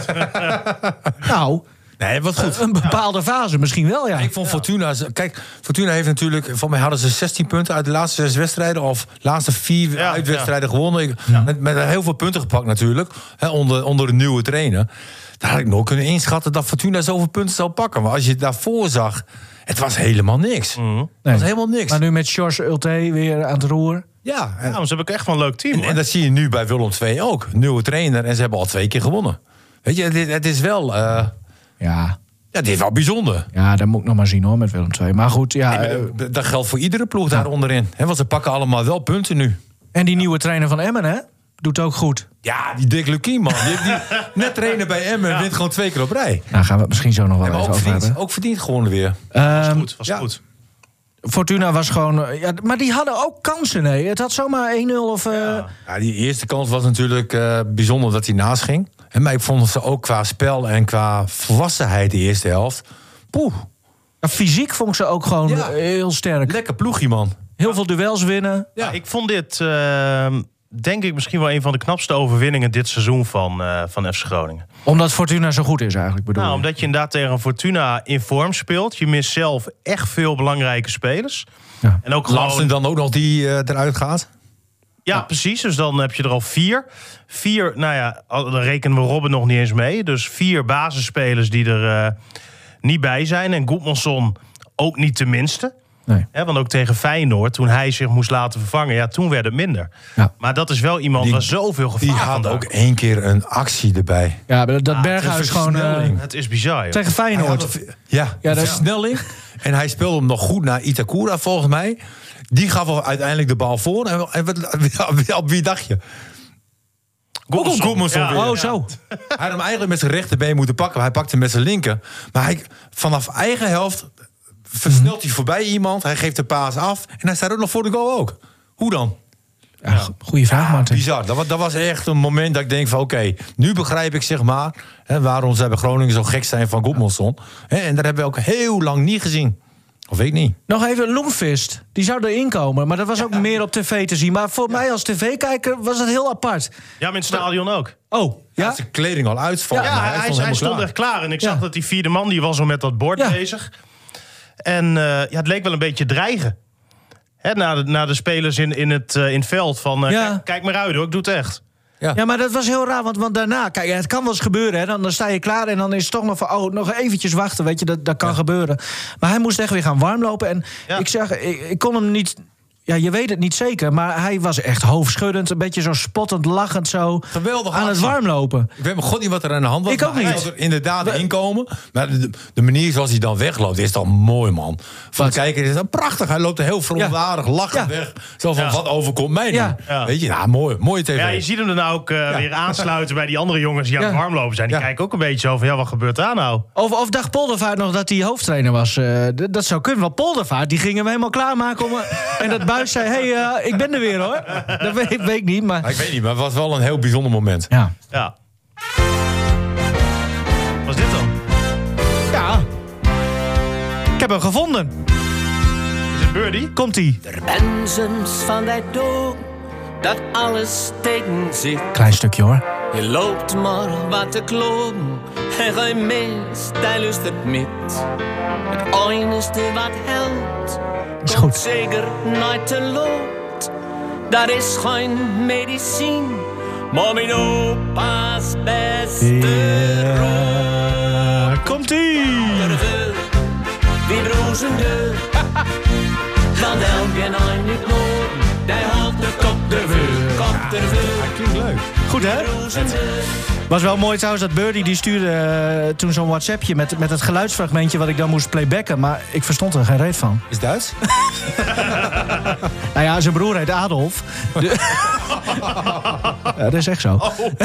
Nou,
Nee, wat goed.
een bepaalde fase misschien wel, ja.
Ik vond Fortuna... Kijk, Fortuna heeft natuurlijk... Voor mij hadden ze zestien punten uit de laatste zes wedstrijden. Of laatste vier
Ja,
uitwedstrijden gewonnen. Ik, met, met heel veel punten gepakt natuurlijk. Hè, onder, onder de nieuwe trainer. Daar had ik nog kunnen inschatten dat Fortuna zoveel punten zou pakken. Maar als je het daarvoor zag... Het was helemaal niks.
Mm.
Het
Nee.
was helemaal niks.
Maar nu met George Ulte weer aan het roer.
Ja, en,
Nou, ze hebben echt wel een leuk team.
en,
hoor.
en dat zie je nu bij Willem twee ook. Nieuwe trainer en ze hebben al twee keer gewonnen. Weet je, het, het is wel... Uh,
Ja.
ja, dit is wel bijzonder.
ja, dat moet ik nog maar zien hoor, met Willem twee. Maar goed, ja.
Nee,
eh,
maar dat geldt voor iedere ploeg daar onderin. Hè, want ze pakken allemaal wel punten nu.
en die nieuwe trainer van Emmen, hè? Doet ook goed.
Ja, die Dick Lukien, man. Die, die net trainen bij Emmen en wint gewoon twee keer op rij.
Nou, gaan we het misschien zo nog wel
Ja, maar
even
ook
over
verdiend,
hebben.
ook verdiend gewonnen weer.
was
Ehm,
goed, was
ja.
goed.
Fortuna was gewoon... eh, Ja, maar die hadden ook kansen, nee. Het had zomaar één nul of... eh,
Ja, die eerste kans was natuurlijk uh, bijzonder dat hij naast ging. En, maar ik vond ze ook qua spel en qua volwassenheid de eerste helft. Poeh,
ja, fysiek vond ik ze ook gewoon
Ja.
eh, heel sterk.
lekker ploegje, man.
Heel veel duels winnen.
Ja. Ik vond dit, uh, denk ik, misschien wel een van de knapste overwinningen dit seizoen van, uh, van F C Groningen.
Omdat Fortuna zo goed is eigenlijk, bedoel
Nou,
je?
omdat je inderdaad tegen een Fortuna in vorm speelt. Je mist zelf echt veel belangrijke spelers.
Ja.
En ook
Laatste
gewoon...
dan ook nog die uh, eruit gaat.
Ja, precies. Dus dan heb je er al vier. Vier, nou ja, dan rekenen we Robben nog niet eens mee. Dus vier basisspelers die er uh, niet bij zijn. En Goedmanson ook niet tenminste.
Nee.
He, want ook tegen Feyenoord, toen hij zich moest laten vervangen... ja, toen werd het minder.
Ja.
Maar dat is wel iemand
Die-
waar zoveel gevaar
Die
van
had
daar.
ook één keer een actie erbij.
Ja, dat dat
Ah,
Berghuis
het is
gewoon... eh,
versnelling.
Het is bizar, joh.
tegen
Hij
Feyenoord.
had een- ja,
Ja,
een
dat-
versnelling. En hij speelde hem nog goed naar Itakura, volgens mij. Die gaf al uiteindelijk de bal voor. En, en wat- op wie dacht je?
Goedmanson.
Goedmanson
Ja.
weer.
Oh, zo.
Hij had hem eigenlijk met zijn rechterbeen moeten pakken. Maar hij pakte hem met zijn linker. Maar hij, vanaf eigen helft versnelt hij voorbij iemand. Hij geeft de paas af. En hij staat ook nog voor de goal ook. Hoe dan?
Ja, goeie vraag, Martin.
Bizar. Dat, wa- dat was echt een moment dat ik denk van... oké, nu begrijp ik zeg maar... Hè, waarom ze bij Groningen zo gek zijn van Goedmanson. Hè, en dat hebben we ook heel lang niet gezien. Of weet ik niet.
Nog even Loemvist. Die zou erin komen, maar dat was ook meer op tv te zien. Maar voor mij als tv-kijker was het heel apart.
Ja, maar in het stadion ook.
Oh,
Ja?
ja?
Zijn kleding al uitvallen.
Ja,
maar
hij, hij,
stond
hij
helemaal
stond
klaar.
echt klaar. En ik zag
Ja.
dat die vierde man, die was al met dat bord
Ja.
bezig. En uh, ja, het leek wel een beetje dreigen. Hè, naar, de, naar de spelers in, in, het, uh, in het veld. Van, uh,
Ja.
kijk, kijk maar uit hoor, ik doe het echt.
Ja.
Ja, maar dat was heel raar, want, want daarna... Kijk, het kan wel eens gebeuren, hè. Dan, dan sta je klaar en dan is het toch nog van... oh, nog eventjes wachten, weet je, dat, dat kan gebeuren. Maar hij moest echt weer gaan warmlopen. En
Ja.
ik zeg, ik, ik kon hem niet... Ja, je weet het niet zeker, maar hij was echt hoofdschuddend. Een beetje zo spottend, lachend zo.
Geweldig
aan het
actie.
warmlopen.
Ik weet me god niet wat er aan de hand was.
Ik ook
maar hij
niet.
zou er inderdaad inkomen. Maar de, de manier zoals hij dan wegloopt, is toch mooi, man. Van
Wat?
de kijker is dat prachtig. Hij loopt er heel verontwaardig, lachend
Ja.
weg. Zo van,
Ja.
wat overkomt mij nu?
Ja.
Ja.
Weet je, nou, mooi. Mooie tv.
Ja, je ziet hem dan ook uh, weer aansluiten bij die andere jongens die aan het
Ja.
warmlopen zijn. Die
Ja.
kijken ook een beetje zo van, ja, wat gebeurt daar nou?
Of, of dacht Poldervaart nog dat hij hoofdtrainer was? Eh, d- dat zou kunnen, want Poldervaart die ging hem helemaal klaarmaken. Om, eh, en dat Buis zei, hé, hey, uh, ik ben er weer hoor. Dat weet, weet ik niet, maar...
Maar ik weet niet, maar het was wel een heel bijzonder moment.
Ja.
Ja. Wat is dit dan?
Ja. Ik heb hem gevonden.
Is het Birdie?
Komt-ie.
Er ben soms van die dag dat alles tegen zit.
Klein stukje hoor.
Je loopt maar wat te kloppen en geen mens die luistert met. Het enigste wat helpt,
Is
komt
goed.
zeker nooit te laat. Dat is geen medicijn, maar mijn opa's beste raad.
Komt-ie.
Terwijl die broezende, want elk en een niet nood, die houdt de kop ervoor, kop ervoor.
Klinkt leuk.
Goed hè? Was wel mooi trouwens dat Birdie die stuurde uh, toen zo'n WhatsAppje met, met het geluidsfragmentje wat ik dan moest playbacken. Maar ik verstond er geen reet van.
Is het Duits?
Nou ja, zijn broer heet Adolf. De- ja, dat is echt zo.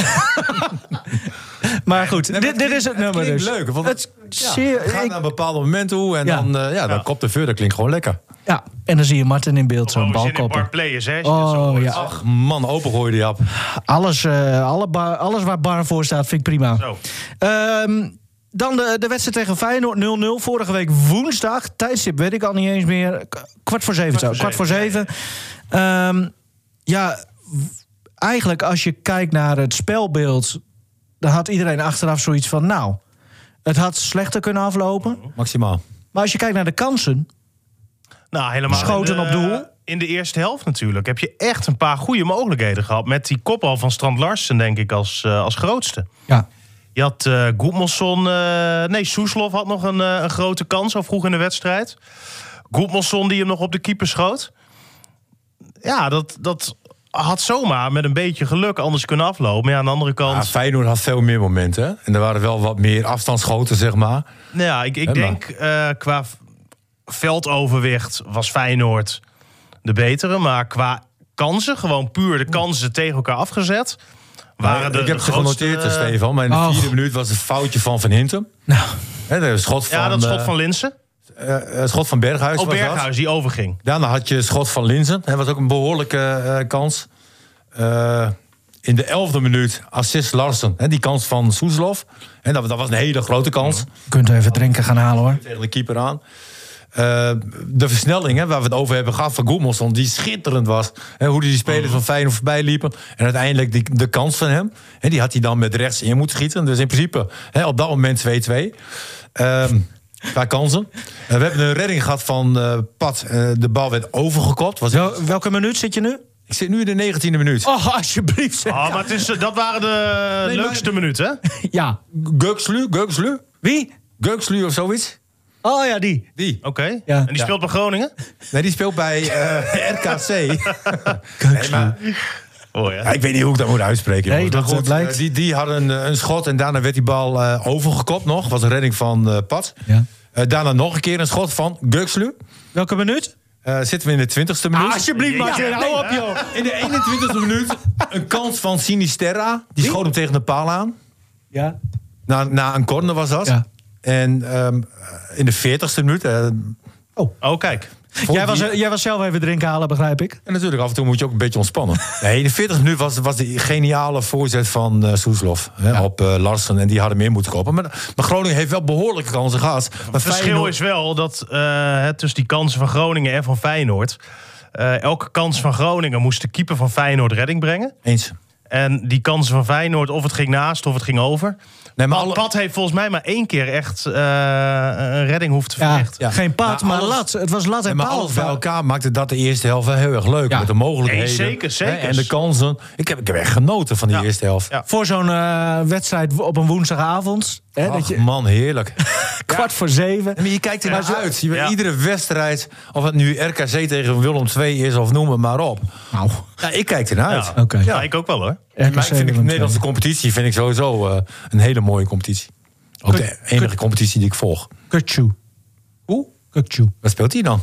Maar goed,
Nee, maar
dit,
het
dit is
klinkt-
het nummer
klinkt
dus.
leuk. Want
Het,
ja,
zeer,
het gaat
ik-
naar een bepaald moment toe en
Ja.
dan, uh, ja, dan
Ja.
kop de vuur. Dat klinkt gewoon lekker.
Ja, en dan zie je Martin in beeld zo'n
Gewoon
bal
zin in
koppen.
Bart Players, hè? als je dit zo
Oh
hoort.
ja,
Ach, man, opengooide die op.
alles, uh, alle bar, alles waar bar voor staat vind ik prima.
Zo.
Um, dan de, de wedstrijd tegen Feyenoord nul nul. Vorige week woensdag. Tijdstip weet ik al niet eens meer. K- Kwart voor zeven.
Kwart
Kwart
voor
voor
zeven,
zeven. Um, ja, w- eigenlijk als je kijkt naar het spelbeeld... dan had iedereen achteraf zoiets van... nou, het had slechter kunnen aflopen.
Maximaal.
Maar als je kijkt naar de kansen...
Nou, helemaal
Schoten
in de-
op doel.
In de eerste helft natuurlijk heb je echt een paar goede mogelijkheden gehad. Met die kopbal van Strand Larsen, denk ik, als, uh, als grootste.
Ja.
Je had uh, Goedmanson... Uh, nee, Soeslof had nog een, uh, een grote kans al vroeg in de wedstrijd. Goedmanson die hem nog op de keeper schoot. Ja, dat, dat had zomaar met een beetje geluk anders kunnen aflopen. Maar ja, aan de andere kant...
Ja, Feyenoord had veel meer momenten. Hè? En er waren wel wat meer afstandsschoten, zeg maar.
Nou ja, ik, ik
Hè,
denk uh, qua v- veldoverwicht was Feyenoord de betere. Maar qua kansen, gewoon puur de kansen tegen elkaar afgezet... waren
Ja,
de,
ik heb
de
ze
grootste,
genoteerd, Stefan. Maar in de
Oh.
vierde minuut was het foutje van Van Hintem.
Nou,
Hè, de schot van,
Ja, dat schot
eh,
van Linsen.
eh, het schot van Berghuis
Oh,
was dat.
Berghuis, die overging.
Daarna had je schot van Linzen. Dat was ook een behoorlijke uh, kans. Uh, in de elfde minuut assist Larsen. Hè, die kans van Soeslof. En dat, dat was een hele grote kans.
je kunt even drinken gaan halen hoor.
Tegen de keeper aan. Uh, de versnelling, hè, waar we het over hebben gehad van Goedmanson, die schitterend was. Hè, hoe die, die spelers van Feyenoord voorbij liepen. En uiteindelijk die, de kans van hem. Hè, die had hij dan met rechts in moeten schieten. Dus in principe hè, op dat moment twee twee. Um, Qua kansen. Uh, we hebben een redding gehad van uh, Pat. Uh, de bal werd overgekopt. Was
Wel, welke minuut zit je nu?
Ik zit nu in de negentiende minuut.
Oh, alsjeblieft. Zeg.
Oh, maar het is, dat waren de
Nee,
leukste minuten, hè?
Ja.
Gökslu, Gökslu,
Wie?
Gökslu of zoiets.
Oh ja, die.
Die.
Oké.
Ja.
En die speelt bij Groningen?
Nee, die speelt bij uh, R K C. Nee, maar,
Oh ja.
ja, ik weet niet hoe ik dat moet uitspreken.
Nee,
jongens.
dat
Maar
blijkt.
uh, die, die hadden een, een schot en daarna werd die bal uh, overgekopt nog. Was een redding van uh, Pat.
Ja.
Uh, daarna nog een keer een schot van Gökslu.
Welke minuut?
Uh, zitten we in de twintigste minuut.
Ah, alsjeblieft,
Ja,
Martin.
ja,
Hou
nee,
op, joh.
In de eenentwintigste minuut een kans van Sinisterra. Die schoot hem tegen de paal aan.
Ja.
Na, na een corner was dat.
Ja.
En um, in de veertigste minuut... Uh,
Oh, kijk.
Jij was, jij was zelf even drinken halen, begrijp ik.
En natuurlijk, af en toe moet je ook een beetje ontspannen. Nee, in de veertigste minuut was, was de geniale voorzet van uh, Soeslof hè,
Ja.
op uh, Larsen. En die hadden meer moeten koppen. Maar, maar Groningen heeft wel behoorlijke kansen gehad. Maar
Het verschil
Feyenoord-
is wel dat uh, het tussen die kansen van Groningen en van Feyenoord... Uh, elke kans van Groningen moest de keeper van Feyenoord redding brengen.
Eens.
En die kansen van Feyenoord, of het ging naast of het ging over...
Nee, maar
Pat,
alle-
Pat heeft volgens mij maar één keer echt uh, een redding hoeft te
Ja,
verrichten.
Ja.
geen pad,
Maar
maar
alles-
lat. Het was lat en
En maar
paal.
alles bij elkaar maakte dat de eerste helft wel heel erg leuk.
Ja.
Met de mogelijkheden.
Nee, zeker, zeker.
Hè, en de kansen. Ik heb, ik heb echt genoten van die
Ja.
eerste helft.
Ja.
Voor zo'n uh, wedstrijd op een woensdagavond. Hè,
Ach,
dat je,
man, heerlijk.
kwart voor zeven.
Maar je kijkt er
Maar
naar
zo-
uit. Je weet
Ja.
Iedere wedstrijd, of het nu R K C tegen Willem twee is of noem het maar op.
Nou,
Ja, ik kijk ernaar uit.
Ja.
oké.
Ja, ik ook wel hoor.
En mij vind ik de Nederlandse competitie vind ik sowieso uh, een hele mooie competitie. Ook de enige competitie die ik volg.
Kutsu.
Hoe?
Kutsu.
Wat speelt hij dan?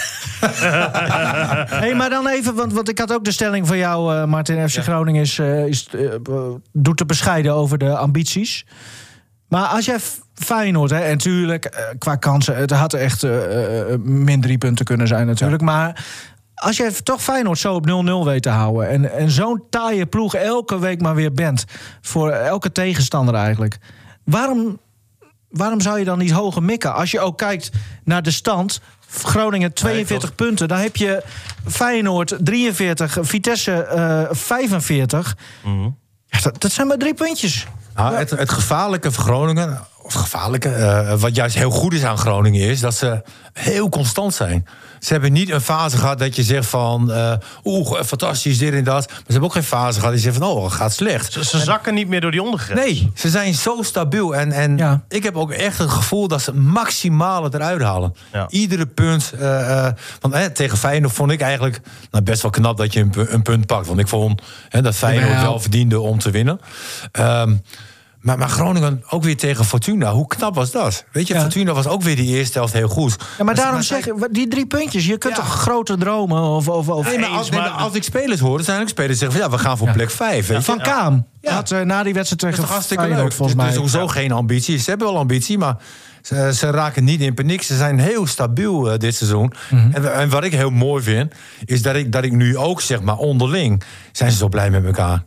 Hey, maar dan even, want, want ik had ook de stelling van jou, uh, Martin. F C Groningen is, uh, is, uh, doet te bescheiden over de ambities. Maar als jij F- Feyenoord, hè, en natuurlijk, uh, qua kansen, het had echt uh, uh, min drie punten kunnen zijn natuurlijk. Maar als jij toch Feyenoord zo op nul nul weet te houden... en, en zo'n taaie ploeg elke week maar weer bent... voor elke tegenstander eigenlijk... waarom, waarom zou je dan niet hoger mikken? Als je ook kijkt naar de stand... Groningen tweeënveertig punten. Dan heb je Feyenoord drieënveertig, Vitesse uh, vijfenveertig.
Mhm.
Ja, dat, dat zijn maar drie puntjes.
Nou, het, het gevaarlijke voor Groningen, of gevaarlijke, uh, wat juist heel goed is aan Groningen, is dat ze heel constant zijn. Ze hebben niet een fase gehad dat je zegt van, uh, oeh, fantastisch, dit en dat. Maar ze hebben ook geen fase gehad die zegt van, oh, het gaat slecht.
Ze, ze zakken niet meer door die ondergrens.
Nee, ze zijn zo stabiel. En, en
Ja.
ik heb ook echt het gevoel dat ze het maximale eruit halen.
Ja.
Iedere punt. Uh, uh, want eh, tegen Feyenoord vond ik eigenlijk nou, best wel knap dat je een, pu- een punt pakt. Want ik vond hè, dat Feyenoord
Jawel.
wel verdiende om te winnen. Um, maar, maar Groningen ook weer tegen Fortuna. Hoe knap was dat? Weet je,
Ja.
Fortuna was ook weer die eerste helft heel goed.
Ja, maar daarom
maar
zeg ik, die drie puntjes, je kunt
Ja.
toch grote dromen of... of, of
Nee, maar als,
Eens,
nee,
maar-
maar als ik spelers hoor, dan zijn ook spelers die zeggen van ja, we gaan voor plek vijf. Weet je?
Van Kaam
Ja.
had uh, na die wedstrijd
Dat is
tegen
toch hartstikke
Feyenoord
leuk.
volgens
Het
mij.
is sowieso geen ambitie. Ze hebben wel ambitie, maar Ze, ze raken niet in paniek. Ze zijn heel stabiel uh, dit seizoen.
Mhm.
En, en wat ik heel mooi vind, is dat ik, dat ik nu ook zeg maar onderling zijn ze zo blij met elkaar.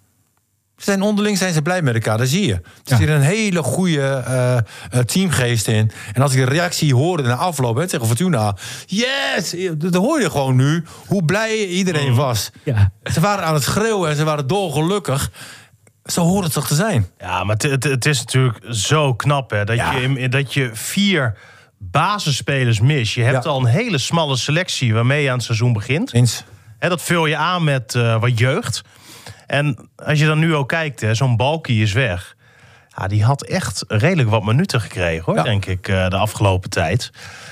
Ze zijn onderling zijn ze blij met elkaar, dat zie je. Er
Ja.
zit een hele goede uh, uh, teamgeest in. En als ik de reactie hoorde na afloop hè, tegen Fortuna, yes, dan hoor je gewoon nu hoe blij iedereen was.
Ja.
Ze waren aan het schreeuwen en ze waren dolgelukkig. Zo hoort het toch te zijn?
Ja, maar het- het het is natuurlijk zo knap, hè. Dat,
Ja.
je, in- dat je vier basisspelers mist. Je hebt
Ja.
al een hele smalle selectie waarmee je aan het seizoen begint.
Eens.
Hè, dat vul je aan met uh, wat jeugd. En als je dan nu ook kijkt, hè, zo'n Balkie is weg. Ja, die had echt redelijk wat minuten gekregen, hoor,
Ja.
denk ik, uh, de afgelopen tijd.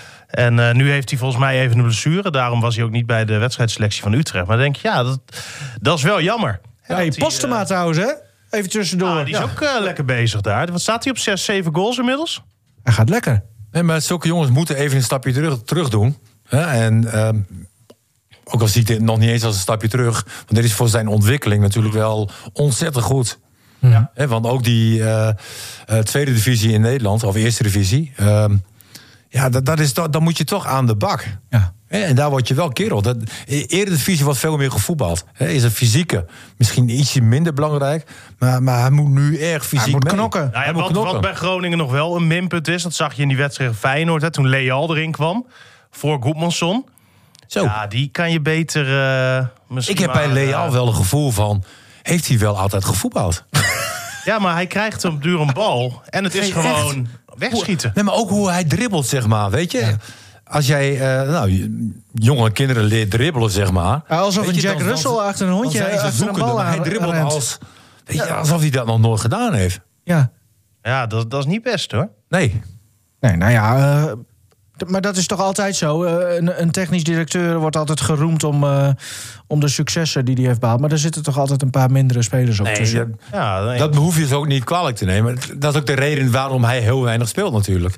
En uh, nu heeft hij volgens mij even een blessure. Daarom was hij ook niet bij de wedstrijdselectie van Utrecht. Maar dan denk je, ja, dat, dat is wel jammer.
Hey,
Dat hij,
Postema
uh,
trouwens, hè? Even tussendoor.
ah, die is
Ja.
ook uh, lekker bezig daar. Wat staat hij op? Zes, zeven goals inmiddels?
Hij gaat lekker.
Nee, maar zulke jongens moeten even een stapje terug, terug doen. Hè? En um, ook al ziet dit nog niet eens als een stapje terug. Want dit is voor zijn ontwikkeling natuurlijk wel ontzettend goed.
Ja.
Hè, want ook die uh, uh, tweede divisie in Nederland, of eerste divisie. Um, ja, dat, dat is, dat, dan moet je toch aan de bak.
Ja.
Hè, en daar word je wel kerel. Dat, eerder divisie wordt veel meer gevoetbald. Hè, is het fysieke misschien ietsje minder belangrijk. Maar, maar hij moet nu erg fysiek
Hij moet
mee.
knokken.
Nou ja,
Hij moet
wat,
knokken.
wat bij Groningen nog wel een minpunt is, dat zag je in die wedstrijd Feyenoord, hè, toen Leal erin kwam voor Goedmanson.
Zo.
Ja, die kan je beter uh, misschien
Ik heb bij
maar, uh,
Leal wel een gevoel van, heeft hij wel altijd gevoetbald?
Ja, maar hij krijgt op duur een bal en het is
Nee,
gewoon wegschieten.
Nee, maar ook hoe hij dribbelt, zeg maar. Weet je, als jij uh, nou, jonge kinderen leert dribbelen, zeg maar.
Ja, alsof
Weet
een
je,
Jack
dan-
Russell
dan-
achter een hondje
dan zijn ze
achter een
zoekende,
bal
maar hij
aan-
dribbelt
rent.
als, weet je, alsof hij dat nog nooit gedaan heeft.
Ja.
Ja, dat, dat is niet best, hoor.
Nee.
Nee, nou ja... eh, d- maar dat is toch altijd zo? Eh, een, een technisch directeur wordt altijd geroemd om, eh, om de successen die hij heeft behaald. Maar er zitten toch altijd een paar mindere spelers op
nee
tussen.
dat,
Ja, nee.
dat hoef je dus ook niet kwalijk te nemen. Dat is ook de reden waarom hij heel weinig speelt natuurlijk.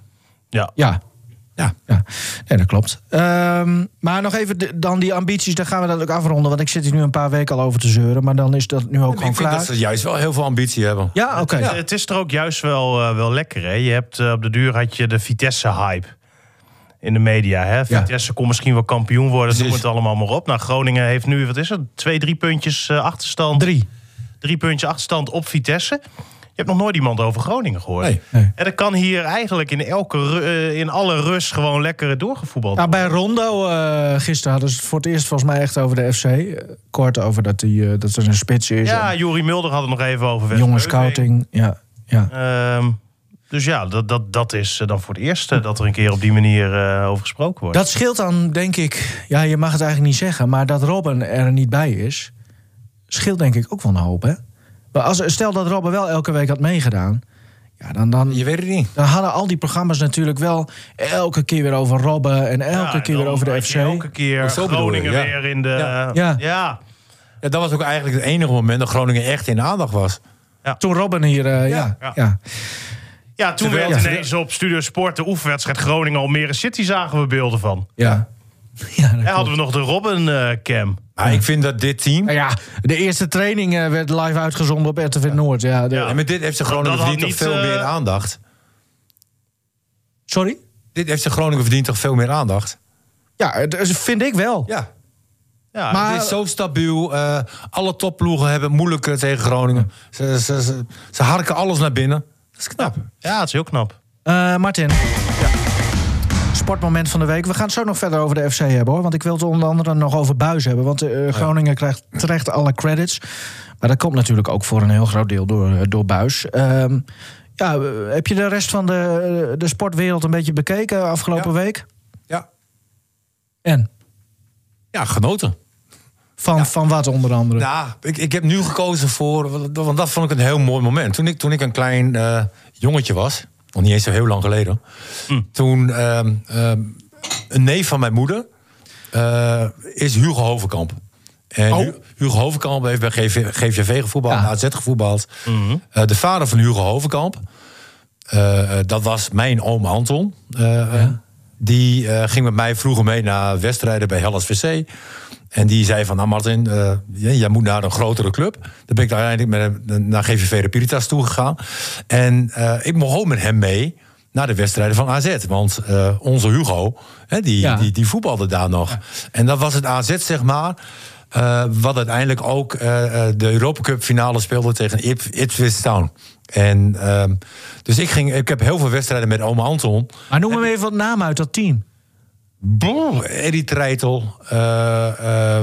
ja.
Ja.
Ja.
Ja, nee, dat klopt. Ehm, maar nog even de- dan die ambities, daar gaan we dat ook afronden. Want ik zit hier nu een paar weken al over te zeuren. Maar dan is dat nu ook
Ik
gewoon
vind
klaar.
dat ze juist wel heel veel ambitie hebben.
Ja, oké.
Het, het is er ook juist wel, uh, wel lekker, hè. Je hebt uh, op de duur had je de Vitesse-hype in de media, hè. Vitesse kon misschien wel kampioen worden,
Precies.
noem het allemaal maar op. Nou, Groningen heeft nu, wat is het, twee, drie puntjes uh, achterstand.
Drie.
Drie puntjes achterstand op Vitesse. Je hebt nog nooit iemand over Groningen gehoord.
Nee.
Nee.
En dat kan hier eigenlijk in, elke, ru- uh, in alle rust gewoon lekker doorgevoetbald
Nou,
worden.
bij Rondo uh, gisteren hadden ze het voor het eerst volgens mij echt over de F C. Uh, kort over dat, die, uh, dat er een spits is.
Ja,
en
Jori Mulder had het nog even over. West
jonge
Beuving.
scouting. Ja, ja.
Ehm, dus ja, dat, dat, dat is uh, dan voor het eerst uh, dat er een keer op die manier uh, over gesproken wordt.
Dat scheelt dan, denk ik... Ja, je mag het eigenlijk niet zeggen... maar dat Robben er niet bij is... scheelt denk ik ook wel een hoop, hè? Maar als, stel dat Robben wel elke week had meegedaan... Ja, dan, dan,
Je weet het niet.
dan hadden al die programma's natuurlijk wel... elke keer weer over Robben... en elke
Ja,
keer weer
dan
over de
had
F C.
je elke keer
Oh, zo bedoel je,
Groningen
ja.
weer in de...
Ja.
Ja.
ja.
Ja, dat was ook eigenlijk het enige moment dat Groningen echt in de aandacht was.
Toen Robben hier... uh, ja,
ja.
ja.
Ja, toen
Terwijl-
werd
ja.
ineens op Studio Sport de oefenwedstrijd Groningen-Almere City zagen we beelden van.
ja. ja. dat
En hadden we nog de Robben-cam.
Maar ik vind dat dit team...
Nou ja, de eerste training uh, werd live uitgezonden op R T V Noord. Ja, de-
Ja.
En met dit heeft ze Groningen
Dat had
verdiend toch
niet,
veel
uh,
meer aandacht.
Sorry?
Dit heeft ze Groningen verdiend toch veel meer aandacht.
Ja, dat vind ik wel.
Ja.
Ja,
Maar-
Het is zo stabiel. Uh, alle topploegen hebben het moeilijker tegen Groningen. Ze, ze, ze, ze harken alles naar binnen. Dat is knap.
ja, het is heel knap.
Uh, Martin. Sportmoment van de week. We gaan het zo nog verder over de F C hebben, hoor. Want ik wil het onder andere nog over Buis hebben. Want uh, Groningen krijgt terecht alle credits. Maar dat komt natuurlijk ook voor een heel groot deel door, uh, door Buis. Um, ja, uh, heb je de rest van de, de sportwereld een beetje bekeken afgelopen
Ja.
week?
Ja.
En?
Ja, genoten.
Van, van wat onder andere?
Nou, ik, ik heb nu gekozen voor... Want dat vond ik een heel mooi moment. Toen ik, toen ik een klein uh, jongetje was... nog niet eens zo heel lang geleden... Mm. toen um, um, een neef van mijn moeder... Uh, is Hugo Hovenkamp. En
oh.
Hugo Hovenkamp heeft bij G V V gevoetbald...
Ja.
A Z gevoetbald.
Mm-hmm.
Uh, de vader van Hugo Hovenkamp... Uh, dat was mijn oom Anton. Uh, ja. Die uh, ging met mij vroeger mee naar wedstrijden bij Hellas V C... En die zei van, nou Martin, uh, jij moet naar een grotere club. Dan ben ik uiteindelijk met, naar G V V Rapiritas toegegaan. En uh, ik mocht ook met hem mee naar de wedstrijden van A Z. Want uh, onze Hugo, hè, die,
Ja.
die, die voetbalde daar nog. Ja. En dat was het A Z, zeg maar... Uh, wat uiteindelijk ook uh, de Europa Cup finale speelde tegen Ip, Ipswich Town. En uh, dus ik, ging, ik heb heel veel wedstrijden met oma Anton.
Maar noem me even wat namen uit dat team.
Boah, Eddie Treitel, uh, uh,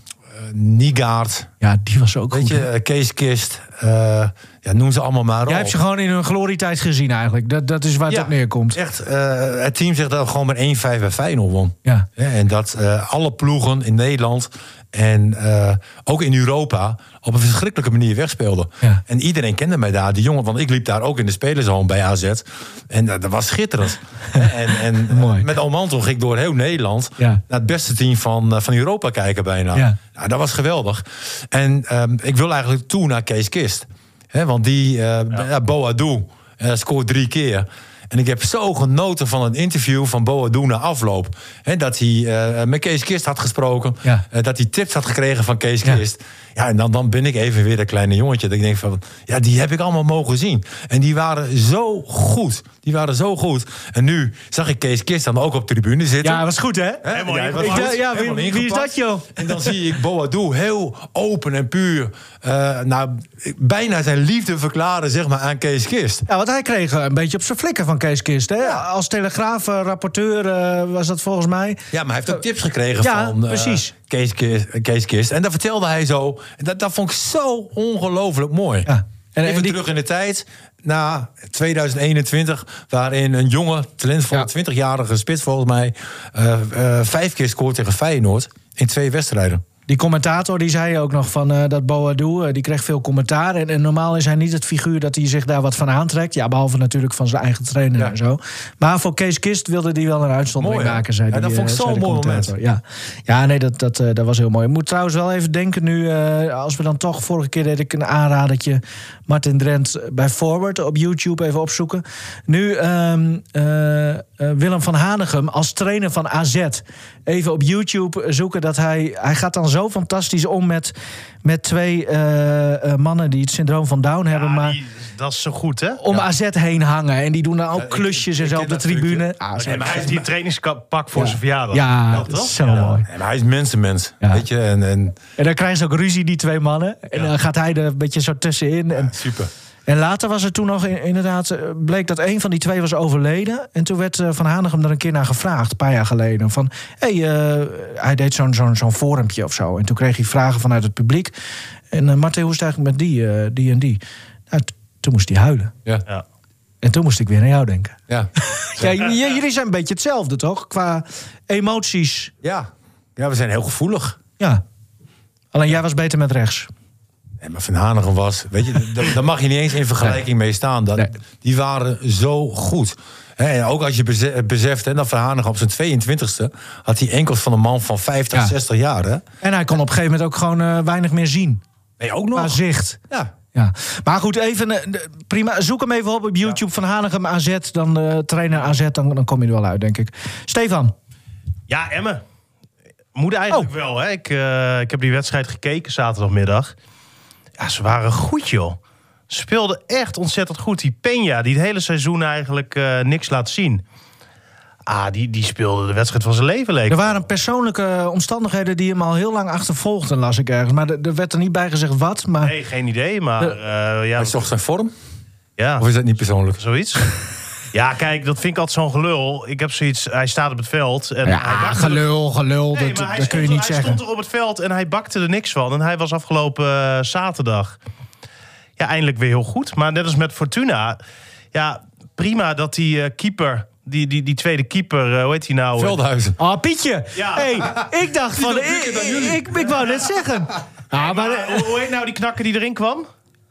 Niegaard.
Ja, die was ook
Weet
goed.
je, uh, Kees Kist. Uh, ja, noem ze allemaal maar op.
Jij hebt ze gewoon in hun glorietijd gezien eigenlijk. Dat, dat is waar het
Ja,
op neerkomt.
Echt, uh, het team zegt dat het gewoon met één vijf bij Feyenoord won.
Ja.
Ja, en dat uh, alle ploegen in Nederland en uh, ook in Europa op een verschrikkelijke manier wegspeelden.
Ja.
En iedereen kende mij daar. Die jongen, want ik liep daar ook in de spelershome bij A Z. En uh, dat was schitterend. en en
Mooi.
met Omanton ging ik door heel Nederland
Ja.
naar het beste team van, uh, van Europa kijken bijna.
Ja.
Nou, dat was geweldig. En um, ik wil eigenlijk toe naar Kees Kist. He, want die, uh, ja. Ja, Boadu, uh, scoort drie keer. En ik heb zo genoten van een interview van Boadu na afloop. He, dat hij uh, met Kees Kist had gesproken.
Ja.
Uh, dat hij tips had gekregen van Kees
Ja.
Kist. Ja, en dan, dan ben ik even weer dat kleine jongetje. Dat ik denk van, ja, die heb ik allemaal mogen zien. En die waren zo goed. Die waren zo goed. En nu zag ik Kees Kist dan ook op de tribune zitten.
Ja, dat was goed, hè?
Hè?
Helemaal
Ja,
ingepakt.
was
Ja,
goed.
ja, wie,
Helemaal
wie is
ingepakt.
dat, joh?
En dan zie ik Boadu heel open en puur... Uh, nou, bijna zijn liefde verklaren, zeg maar, aan Kees Kist.
Ja, want hij kreeg een beetje op zijn flikken van Kees Kist. Hè? Als Telegraaf-rapporteur uh, was dat volgens mij.
Ja, maar hij heeft ook tips gekregen
Ja,
van uh,
precies.
Kees, Kist, Kees Kist. En dat vertelde hij zo. En dat, dat vond ik zo ongelooflijk mooi.
Ja. En,
Even
en die,
terug in de tijd, na tweeduizend eenentwintig... waarin een jonge, talentvolle,
Ja.
twintigjarige spits volgens mij... Uh, uh, vijf keer scoort tegen Feyenoord in twee wedstrijden.
die commentator die zei ook nog van uh, dat Boadu, uh, die kreeg veel commentaar. En, en normaal is hij niet het figuur dat hij zich daar wat van aantrekt. Ja, behalve natuurlijk van zijn eigen trainer
Ja.
en zo. Maar voor Kees Kist wilde hij wel een uitzondering
Mooi, hè?
maken, zei
Ja,
die,
dat vond ik
uh,
zo'n
zei de
mooi
commentator. Ja. ja, nee, dat, dat, uh, dat was heel mooi. Ik moet trouwens wel even denken nu, uh, als we dan toch... Vorige keer deed ik een aanradertje, Martin Drent bij Forward op YouTube even opzoeken. Nu um, uh, uh, Willem van Hanegem als trainer van A Z. Even op YouTube zoeken dat hij... Hij gaat dan zo fantastisch om met, met twee uh, uh, mannen die het syndroom van Down hebben.
Ja,
Maar
die, dat is zo goed, hè?
om A Z heen hangen. En die doen dan ook
Ja, ik-
klusjes
ik
en zo
ken
op de
dat trucje.
tribune. Ah,
Ja,
zo-
maar hij heeft die een trainingspak voor
Ja.
zijn verjaardag.
Ja,
dat
dat
toch?
is zo
Ja.
mooi.
Ja, maar hij is mensenmens,
Ja.
weet je. En, en
En dan krijgen ze ook ruzie, die twee mannen. En
Ja.
dan gaat hij er een beetje zo tussenin. En,
super.
en later was er toen nog in- inderdaad... eh, bleek dat een van die twee was overleden. En toen werd eh, Van Hanegem er een keer naar gevraagd, een paar jaar geleden. Van, hey, uh, hij deed zo'n zo'n zo'n forumpje of zo. En toen kreeg hij vragen vanuit het publiek. En uh, Martin, hoe is het eigenlijk met die, uh, die en die? Nou, t- toen moest hij huilen.
Ja.
Ja.
En toen moest ik weer aan jou denken.
Ja.
Ja, j- j- jullie zijn een beetje hetzelfde, toch? Qua emoties.
Ja. Ja, we zijn heel gevoelig.
Ja. Alleen jij was beter met rechts.
Nee, maar Van Hanegem was, weet je, daar- daar mag je niet eens in vergelijking mee staan. Dat,
Nee.
Die waren zo goed. Hè, en ook als je beze- beseft, hè, dat Van Hanegem op zijn tweeëntwintigste had hij enkels van een man van vijftig,
Ja.
zestig jaar. Hè?
En hij kon op een gegeven moment ook gewoon uh, weinig meer zien.
Nee, ook
Qua
nog.
zicht.
Ja.
Ja. Maar goed, even, uh, de- prima. Zoek hem even op op YouTube van Hanegem A Z. Dan uh, trainer A Z, dan, dan kom je er wel uit, denk ik. Stefan.
Ja, Emmen. Moet eigenlijk
Oh.
wel, hè? Ik, uh, ik heb die wedstrijd gekeken zaterdagmiddag. Ja, ze waren goed, joh. Ze speelden echt ontzettend goed. Die Peña, die het hele seizoen eigenlijk uh, niks laat zien. Ah, die, die speelde de wedstrijd van zijn leven, leek.
Er waren persoonlijke omstandigheden die hem al heel lang achtervolgden, las ik ergens. Maar er er werd er niet bij gezegd wat. Maar
Nee, geen idee, maar uh, ja,
Hij zocht zijn vorm?
ja,
Of is dat niet persoonlijk?
zoiets. Ja, kijk, dat vind ik altijd zo'n gelul. Ik heb zoiets, hij staat op het veld. En hij
ja,
bakte
gelul, gelul,
Nee,
dat,
maar hij
dat kun je
stond-
niet
hij
zeggen.
stond er op het veld en hij bakte er niks van. En hij was afgelopen uh, zaterdag ja, eindelijk weer heel goed. Maar net als met Fortuna, ja, prima dat die uh, keeper, die, die, die tweede keeper, uh, hoe heet hij nou?
Veldhuizen.
Oh, Pietje.
Ja.
Hey, ik dacht van...
nog
Ik,
dikker dan jullie.
ik, ik, ik wou net zeggen. Ah, maar...
Maar, hoe, hoe heet nou die knakker die erin kwam?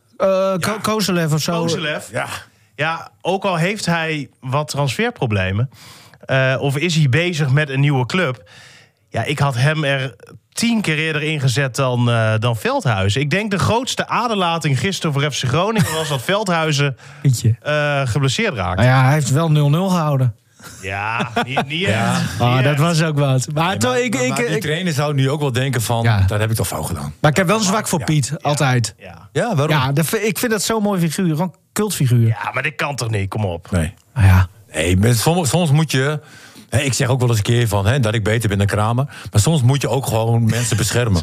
eh Ko- Kozelev of zo.
Kozelev.
Ja.
Ja, ook al heeft hij wat transferproblemen, uh, of is hij bezig met een nieuwe club. Ja, ik had hem er tien keer eerder ingezet dan, uh, dan Veldhuizen. Ik denk de grootste aderlating gisteren voor F C Groningen was dat Veldhuizen
Pietje.
uh, geblesseerd raakte.
Nou ja, hij heeft wel nul nul gehouden.
Ja, niet, niet echt.
Ah,
Niet
dat
echt.
was ook wat. Maar, toch, ik,
Maar,
ik,
maar die
ik,
trainer zou nu ook wel denken van,
Ja.
dat heb ik toch fout gedaan.
maar ik heb wel een zwak voor Piet, altijd.
Ja.
Ja, waarom?
Ja, dat, vind- ik vind dat zo'n mooi figuur. Gewoon cultfiguur.
ja, maar dit kan toch niet? Kom op.
Nee.
Nou ja.
Nee, maar soms, soms moet je... Hè, ik zeg ook wel eens een keer van, hè, dat ik beter ben dan Kramer. Maar soms moet je ook gewoon mensen beschermen.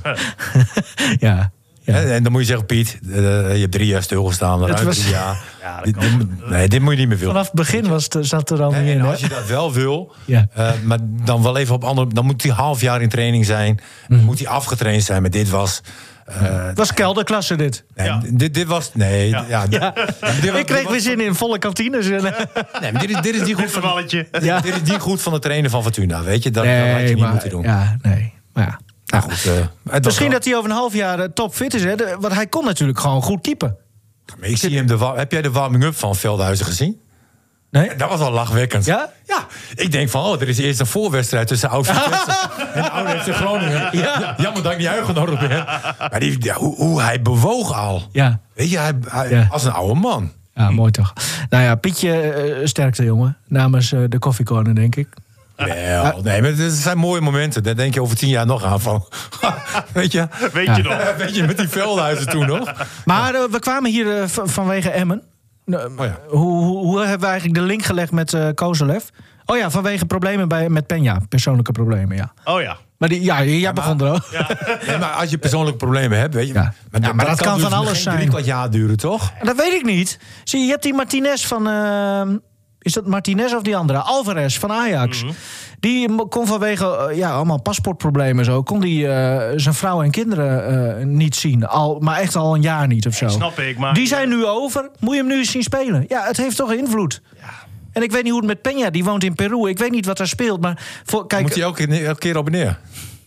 Ja. Ja.
Hè, en dan moet je zeggen, Piet, uh, je hebt drie jaar stilgestaan.
Het
ruim
was-
drie jaar.
Ja, dat
dit,
kan.
dit- nee, dit moet je niet meer willen.
Vanaf het begin was het, zat er al
Hè,
niet in.
en
Hè?
als je dat wel wil,
Ja.
uh, maar dan wel even op andere... Dan moet hij half jaar in training zijn. Dan moet hij afgetraind zijn. Maar dit was... Uh,
Het was kelderklasse dit.
nee,
Ja.
dit, dit was... Nee, ja.
Ja.
dit-
Ja.
dit was-
Ik kreeg
dit
weer
was-
zin in volle kantines. En,
Nee, maar dit is, dit is niet goed
Goed
van...
balletje.
Ja.
Dit is niet goed van de trainer van Fortuna, weet je? Dat, dat had je niet
maar,
moeten doen.
Ja, nee. Maar ja.
Nou goed, uh, het was
Misschien
wel-
dat hij over een half jaar uh, topfit is. Hè? De- want hij kon natuurlijk gewoon goed keepen.
Maar ik zie hem de wa- Heb jij de warming-up van Veldhuizen gezien?
Nee?
Dat was wel lachwekkend.
Ja?
Ja. Ik denk van, oh, er is eerst een voorwedstrijd tussen Oud Vitesse en Oude F C Groningen. Ja. Jammer dat ik niet uitgenodigd ben. Maar die, ja, hoe, hoe hij bewoog al.
Ja.
Weet je, hij, hij-
Ja.
als een oude man.
Ja, mooi toch. Nou ja, Pietje, uh, sterkte jongen. Namens uh, de koffiecorner, denk ik.
Wel, nee, maar het zijn mooie momenten. Daar denk je over tien jaar nog aan van. Weet je?
Weet
Ja.
je nog?
Weet je, met die Veldhuizen toen nog.
Maar uh, we kwamen hier uh, v- vanwege Emmen. Uh,
Oh ja.
hoe, hoe, hoe hebben we eigenlijk de link gelegd met uh, Kozelev? Oh ja, vanwege problemen bij, met Peña. Persoonlijke problemen, ja.
Oh ja.
Maar die, ja, jij begon er ook.
Nee, maar als je persoonlijke problemen hebt, weet je.
Ja. Ja, maar dat kan
dus
van alles
geen
zijn.
drie kwart jaar duren, toch?
Dat weet ik niet. Zie je, je hebt die Martinez van... uh, is dat Martinez of die andere? Alvarez van Ajax.
Mhm.
Die mo- kon vanwege uh, ja, allemaal paspoortproblemen zo... kon die uh, zijn vrouw en kinderen uh, niet zien. Al, maar echt al een jaar niet of zo.
Snap ik, maar...
Die zijn nu over. Moet je hem nu eens zien spelen? Ja, het heeft toch invloed. En ik weet niet hoe het met Peña, die woont in Peru. Ik weet niet wat daar speelt. Maar voor, kijk,
Moet hij elke, keer- elke keer op en neer?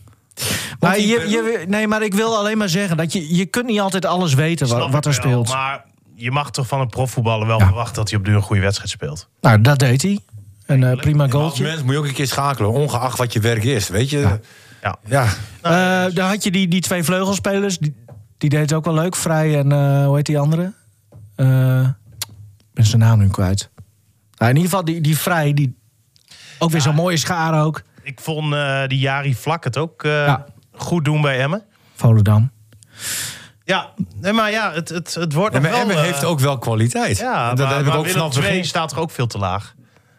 maar
hij in
je,
Peru?
je, nee, maar ik wil alleen maar zeggen... dat je, je kunt niet altijd alles weten
Snap
wat,
ik
wat er
wel,
speelt.
Maar je mag toch van een profvoetballer wel
Ja.
verwachten... dat hij op de duur een goede wedstrijd speelt.
Nou, dat deed hij. Een uh, prima
Als
goaltje.
mens moet je ook een keer schakelen, ongeacht wat je werk is. Weet je? Ja.
Ja.
ja.
Uh, daar had je die, die twee vleugelspelers. Die, die deed het ook wel leuk. Vrij en uh, hoe heet die andere? Uh, ik ben zijn naam nu kwijt. Nou, in ieder geval die, die Vrij. Die, ook weer zo'n mooie schaar ook.
Ik vond uh, die Jari Vlak het ook uh,
Ja.
goed doen bij Emmen.
Volendam.
Ja, nee, maar ja, het, het, het wordt
Ja,
nog
maar
wel...
Emmen
uh,
heeft ook wel kwaliteit.
Ja,
dat
maar,
heb
maar
ik ook
Willem
vanaf het
twee
begin.
staat er ook veel te laag.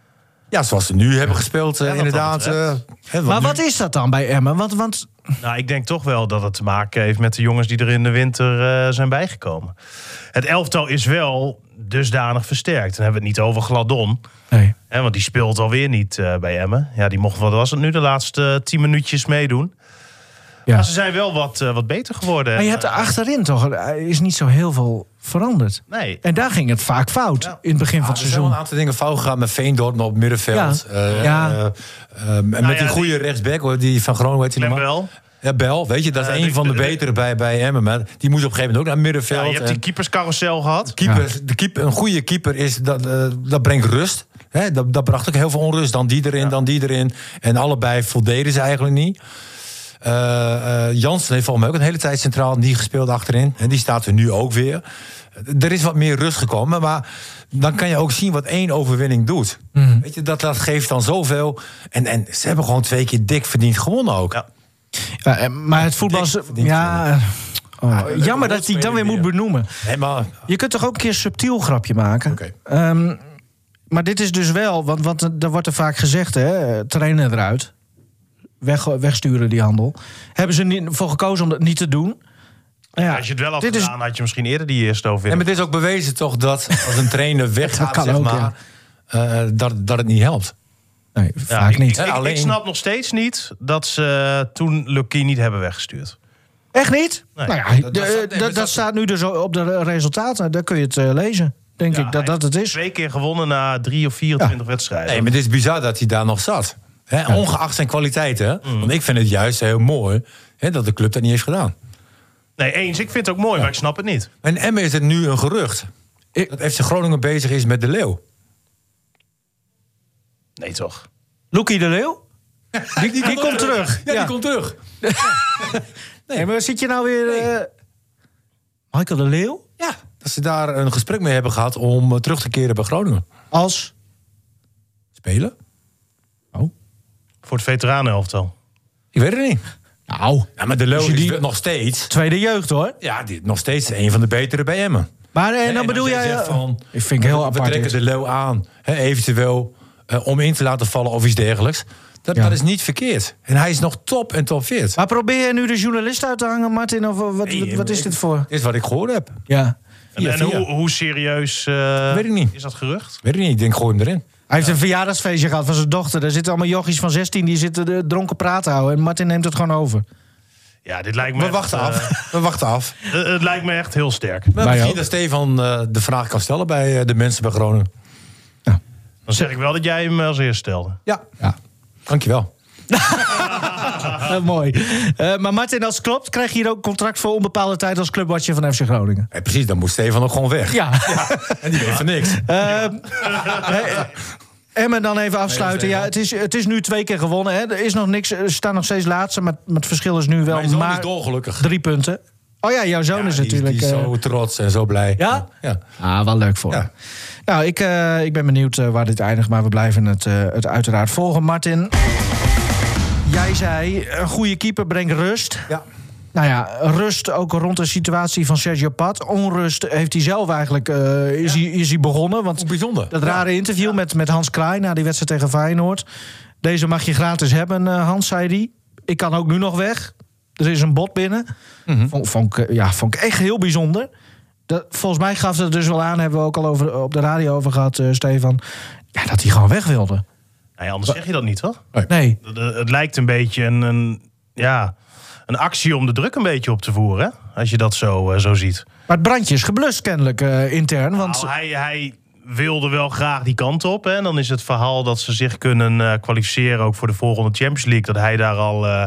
Ja, zoals ze nu hebben gespeeld, uh,
Ja, wat dat
inderdaad. Uh,
betreft.
hè, want
Maar
nu-
wat is dat dan bij Emmen? Want, want
Nou, ik denk toch wel dat het te maken heeft met de jongens die er in de winter uh, zijn bijgekomen. Het elftal is wel dusdanig versterkt. Dan hebben we het niet over Gladon.
nee.
Hè, want die speelt alweer niet uh, bij Emmen. Ja, die mocht, wat was het nu, de laatste tien minuutjes meedoen.
Ja.
Maar ze zijn wel wat, uh, wat beter geworden.
Maar je hebt er achterin toch... Er is niet zo heel veel veranderd.
Nee.
En daar ging het vaak fout.
Ja.
In het begin
Ja,
van
er
het
zijn wel
seizoen.
een aantal dingen fout gegaan met Veendorp op het middenveld.
Ja.
Uh,
Ja.
uh, uh, en met
ja,
die goede
die-
rechtsback, hoor, die van Groningen, weet je nog
Clem
maar?
wel.
Ja, Bel, weet je, dat is
Uh,
een
de-
van de
de- de-
betere bij, bij Emmen. Maar die moest op een gegeven moment ook naar het middenveld.
Ja, je hebt die
En
keeperscarousel gehad.
keeper, de keeper, een goede keeper is, dat, uh, dat brengt rust. Hè, dat, dat bracht ook heel veel onrust. Dan die erin,
Ja.
dan die erin. En allebei voldeden ze eigenlijk niet. Uh, uh, Jansen heeft volgens mij ook een hele tijd centraal niet gespeeld achterin. En die staat er nu ook weer. Er is wat meer rust gekomen, maar dan kan je ook zien wat één overwinning doet.
Mhm.
Weet je, dat, dat geeft dan zoveel. En, en ze hebben gewoon twee keer dik verdiend gewonnen ook.
Ja.
Ja, en- maar het voetbal... is-
Dik verdiend
Ja, oh,
Ja, we
jammer
hebben
dat hij het dan weer
weer.
moet benoemen.
Nee, maar
Je kunt toch ook een keer een subtiel grapje maken?
Oké.
Ehm, maar dit is dus wel... Want, want er wordt er vaak gezegd, hè, trainen eruit. Weg, wegsturen die handel. Hebben ze niet voor gekozen om dat niet te doen? Nou ja,
Als je het wel had
dit is-
gedaan, had je misschien eerder die eerste
en
overwinning.
het is ook bewezen toch dat als een trainer weggaat,
kan
zeg
ook,
maar, uh, dat, dat het niet helpt.
Nee,
Ja,
vaak
ik,
niet.
Ik, ik, ik
Alleen-
snap nog steeds niet dat ze toen Lucky niet hebben weggestuurd.
Echt niet?
Nee.
Nou ja,
Dat-
de-
dat staat- nee,
dat,
dat
dat
staat-
staat nu dus op de resultaten. Daar kun je het uh, lezen. Denk
Ja,
ik dat
hij
dat het is.
Twee keer gewonnen na drie of vierentwintig wedstrijden.
Nee, maar het is bizar dat hij daar nog zat. Hè, ongeacht zijn kwaliteiten. hè.
Mm.
Want ik vind het juist heel mooi hè, dat de club dat niet heeft gedaan.
Nee, eens. Ik vind het ook mooi, maar ik snap het niet.
En Emmen is het nu een gerucht.
Ik-
Dat F C Groningen bezig is met de Leeuw.
Nee, toch?
Loekie de Leeuw? Die, die, komt terug.
Ja,
Ja.
die komt terug.
Nee, maar zit je nou weer... eh, Michael de Leeuw?
Ja, dat ze daar een gesprek mee hebben gehad om uh, terug te keren bij Groningen.
Als...
Spelen?
Voor het veteranenelftal.
Ik weet het niet.
Nou,
Ja, maar de Leeuw
Dus je
is
die-
wel nog steeds...
tweede jeugd hoor.
Ja, die, nog steeds een van de betere bij Emmen.
Maar en
En
dan bedoel
als
jij...
zegt
eh,
van,
ik vind het heel
we
apart.
trekken
dit.
de Leeuw aan. Hè, eventueel uh, om in te laten vallen of iets dergelijks. Dat,
Ja.
dat is niet verkeerd. En hij is nog top en top fit.
Maar probeer je nu de journalist uit te hangen, Martin? Of wat, wat, wat is dit voor?
Dit is wat ik gehoord heb.
Ja.
En,
Via,
en
via.
hoe, hoe serieus uh,
Weet ik niet.
is dat gerucht?
Weet ik niet, ik denk gooi hem erin.
Hij heeft een verjaardagsfeestje gehad van zijn dochter. Daar zitten allemaal jochies van zestien die zitten de dronken praten houden. En Martin neemt het gewoon over.
Ja, dit lijkt me
We
echt,
wachten
uh,
af. We wachten af.
uh, het lijkt me echt heel sterk.
Maar
Wij
misschien
ook.
dat Stefan uh, de vraag kan stellen bij uh, de mensen bij Groningen.
Dan zeg ik wel dat jij hem als eerst stelde.
Ja. ja. Dankjewel.
Uh, mooi. Uh, maar Martin, als het klopt, krijg je hier ook een contract voor onbepaalde tijd als clubwatcher van F C Groningen.
Hey, precies, dan moet Stefan ook gewoon weg.
Ja.
En die weet van niks.
Uh, hey, Emmen dan even afsluiten. Ja, het, is, het is nu twee keer gewonnen. Hè. Er is nog niks. Er staan nog steeds laatste. Maar, maar het verschil is nu wel
Mijn zoon
maar
is dolgelukkig.
drie punten. Oh ja, jouw zoon
Ja,
is
die,
natuurlijk.
Die is
uh,
zo trots en zo blij.
Ja?
Ja.
Ah, wel leuk voor
Ja.
hem. Nou, ik, uh, ik ben benieuwd uh, waar dit eindigt. Maar we blijven het, uh, het uiteraard volgen. Martin, jij zei, een goede keeper brengt rust.
Ja.
Nou ja, rust ook rond de situatie van Sergio Pat. Onrust heeft hij zelf eigenlijk uh, is, hij, is hij begonnen. Want
Ook bijzonder.
dat rare interview ja. met, met Hans Kraai na die wedstrijd tegen Feyenoord. Deze mag je gratis hebben, uh, Hans, zei hij. Ik kan ook nu nog weg. Er is een bod binnen.
Mm-hmm.
Vond, vond, ik, ja, vond ik echt heel bijzonder. Dat, volgens mij gaf het dus wel aan, hebben we ook al over, op de radio over gehad, uh, Stefan. Ja, dat hij gewoon weg wilde.
Nou ja, anders zeg je dat niet, toch?
Nee.
Het, het lijkt een beetje een, een, ja, een actie om de druk een beetje op te voeren, hè? Als je dat zo, uh, zo ziet.
Maar het brandje is geblust kennelijk uh, intern. Want
Nou, hij, hij wilde wel graag die kant op. Hè? En dan is het verhaal dat ze zich kunnen uh, kwalificeren ook voor de volgende Champions League. Dat hij daar al uh,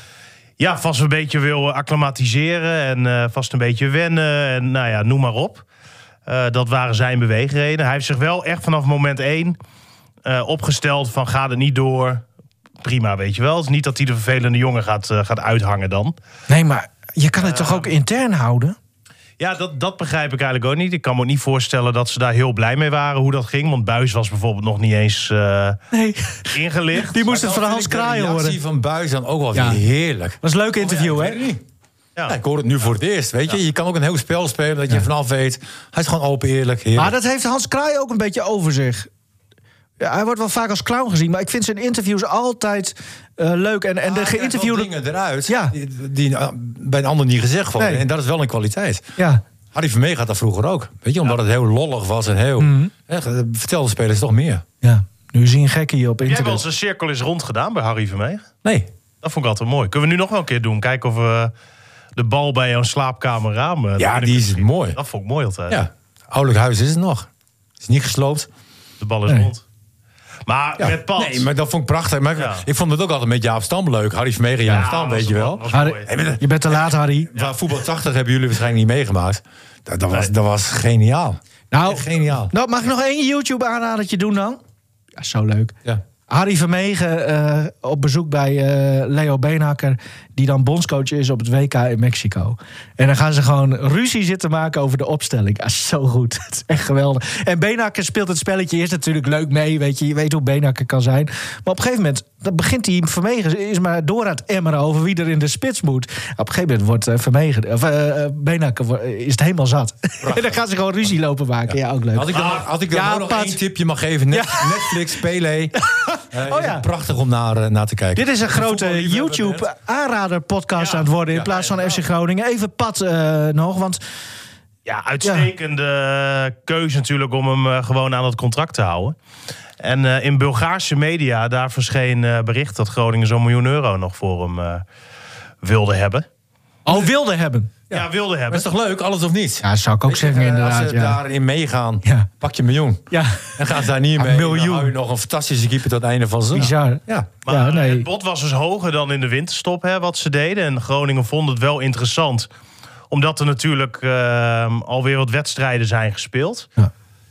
ja, vast een beetje wil acclimatiseren en uh, vast een beetje wennen. En nou ja, noem maar op. Uh, dat waren zijn beweegredenen. Hij heeft zich wel echt vanaf moment één uh, opgesteld van gaat het niet door. Prima, weet je wel. Het is niet dat hij de vervelende jongen gaat, uh, gaat uithangen dan.
nee, maar je kan het toch ook intern houden?
Ja, dat, dat begrijp ik eigenlijk ook niet. Ik kan me ook niet voorstellen dat ze daar heel blij mee waren hoe dat ging. Want Buijs was bijvoorbeeld nog niet eens uh,
Nee.
ingelicht.
Die moest het
Dan
van Hans
vind ik
Kraai
de reactie
horen.
van Buijs dan ook wel
Ja.
weer heerlijk.
Dat was een leuk interview,
Oh ja,
hè?
ik weet het niet.
Ja.
Ja, ik hoor het nu voor het eerst, weet je. Je kan ook een heel spel spelen dat je vanaf weet. Hij is gewoon open, eerlijk, heerlijk.
Maar dat heeft Hans Kraai ook een beetje over zich. Ja, hij wordt wel vaak als clown gezien, maar ik vind zijn interviews altijd uh, leuk. En, en
Ah,
de
hij krijgt wel
geïnterviewde...
dingen eruit
Ja.
die, die uh, bij een ander niet gezegd worden.
Nee.
En dat is wel een kwaliteit.
Ja.
Harry Vermeer had dat vroeger ook. Weet je, omdat het heel lollig was en heel...
Mhm.
Hè, vertel de spelers toch meer.
ja, nu zie je een gekkie op
Jij hebt wel
internet.
eens een cirkel is rond gedaan bij Harry Vermeer.
Nee.
Dat vond ik altijd mooi. Kunnen we nu nog wel een keer doen? Kijken of we de bal bij jouw slaapkamerraam... uh,
Ja,
naar
die is
binnen kunnen
mooi.
schieten. Dat vond ik mooi altijd.
Ja. Ouderlijk huis is het nog. Is niet gesloopt.
De bal is
Nee.
rond. Maar
Ja.
met Pat...
Nee, maar dat vond ik prachtig. Maar ik-
Ja.
ik vond het ook altijd met Jaap Stam leuk. Harry Vermeer en Jaap
Ja,
Stam,
was-
weet je wel.
was
Harry,
mooi.
Hey, maar-
je bent te laat, Harry.
Van Voetbal tachtig hebben jullie waarschijnlijk niet meegemaakt. Dat, dat, was, dat was geniaal.
Nou,
Echt geniaal.
nou, mag ik nog één YouTube-aanradertje doen dan? Ja, zo leuk.
Ja.
Harry Vermegen uh, op bezoek bij uh, Leo Beenhakker... die dan bondscoach is op het W K in Mexico. En dan gaan ze gewoon ruzie zitten maken over de opstelling. Ja, zo goed. Het is echt geweldig. En Beenhakker speelt het spelletje eerst natuurlijk leuk mee. Weet je, je weet hoe Beenhakker kan zijn. Maar op een gegeven moment dan begint hij Vermegen... is maar door aan het emmeren over wie er in de spits moet. Op een gegeven moment wordt uh, Vermegen... of uh, Beenhakker wordt- is het helemaal zat. En dan gaan ze gewoon ruzie lopen maken. Ja, ook leuk.
Had ik dan, had ik dan
Ja,
ook nog
Pat.
één tipje mag geven? Net, Netflix, Pele. Uh,
Oh
is
ja.
het prachtig om naar, uh, naar te kijken.
Dit is een grote
voetballiefhebber bent.
YouTube-aanrader-podcast
Ja.
aan het worden... in
Ja.
plaats van F C Groningen. Even Pat uh, nog, want...
Ja, uitstekende keuze natuurlijk om hem uh, gewoon aan het contract te houden. En uh, in Bulgaarse media, daar verscheen uh, bericht dat Groningen zo'n miljoen euro nog voor hem uh, wilde hebben.
al wilde hebben.
Ja, wilde
Maar
hebben.
is toch leuk, alles of niets?
Ja, dat zou ik ook
Weet je,
zeggen,
uh,
inderdaad.
Als ze
Ja.
daarin meegaan,
Ja.
pak je een miljoen.
Ja,
En gaan ze daar niet
Een
mee.
miljoen.
Dan hou je nog een fantastische keeper tot het einde van zijn.
bizar.
Ja.
Maar
ja, nee.
het bod was dus hoger dan in de winterstop, hè, wat ze deden. En Groningen vond het wel interessant. Omdat er natuurlijk uh, alweer wat wedstrijden zijn gespeeld.
Ja.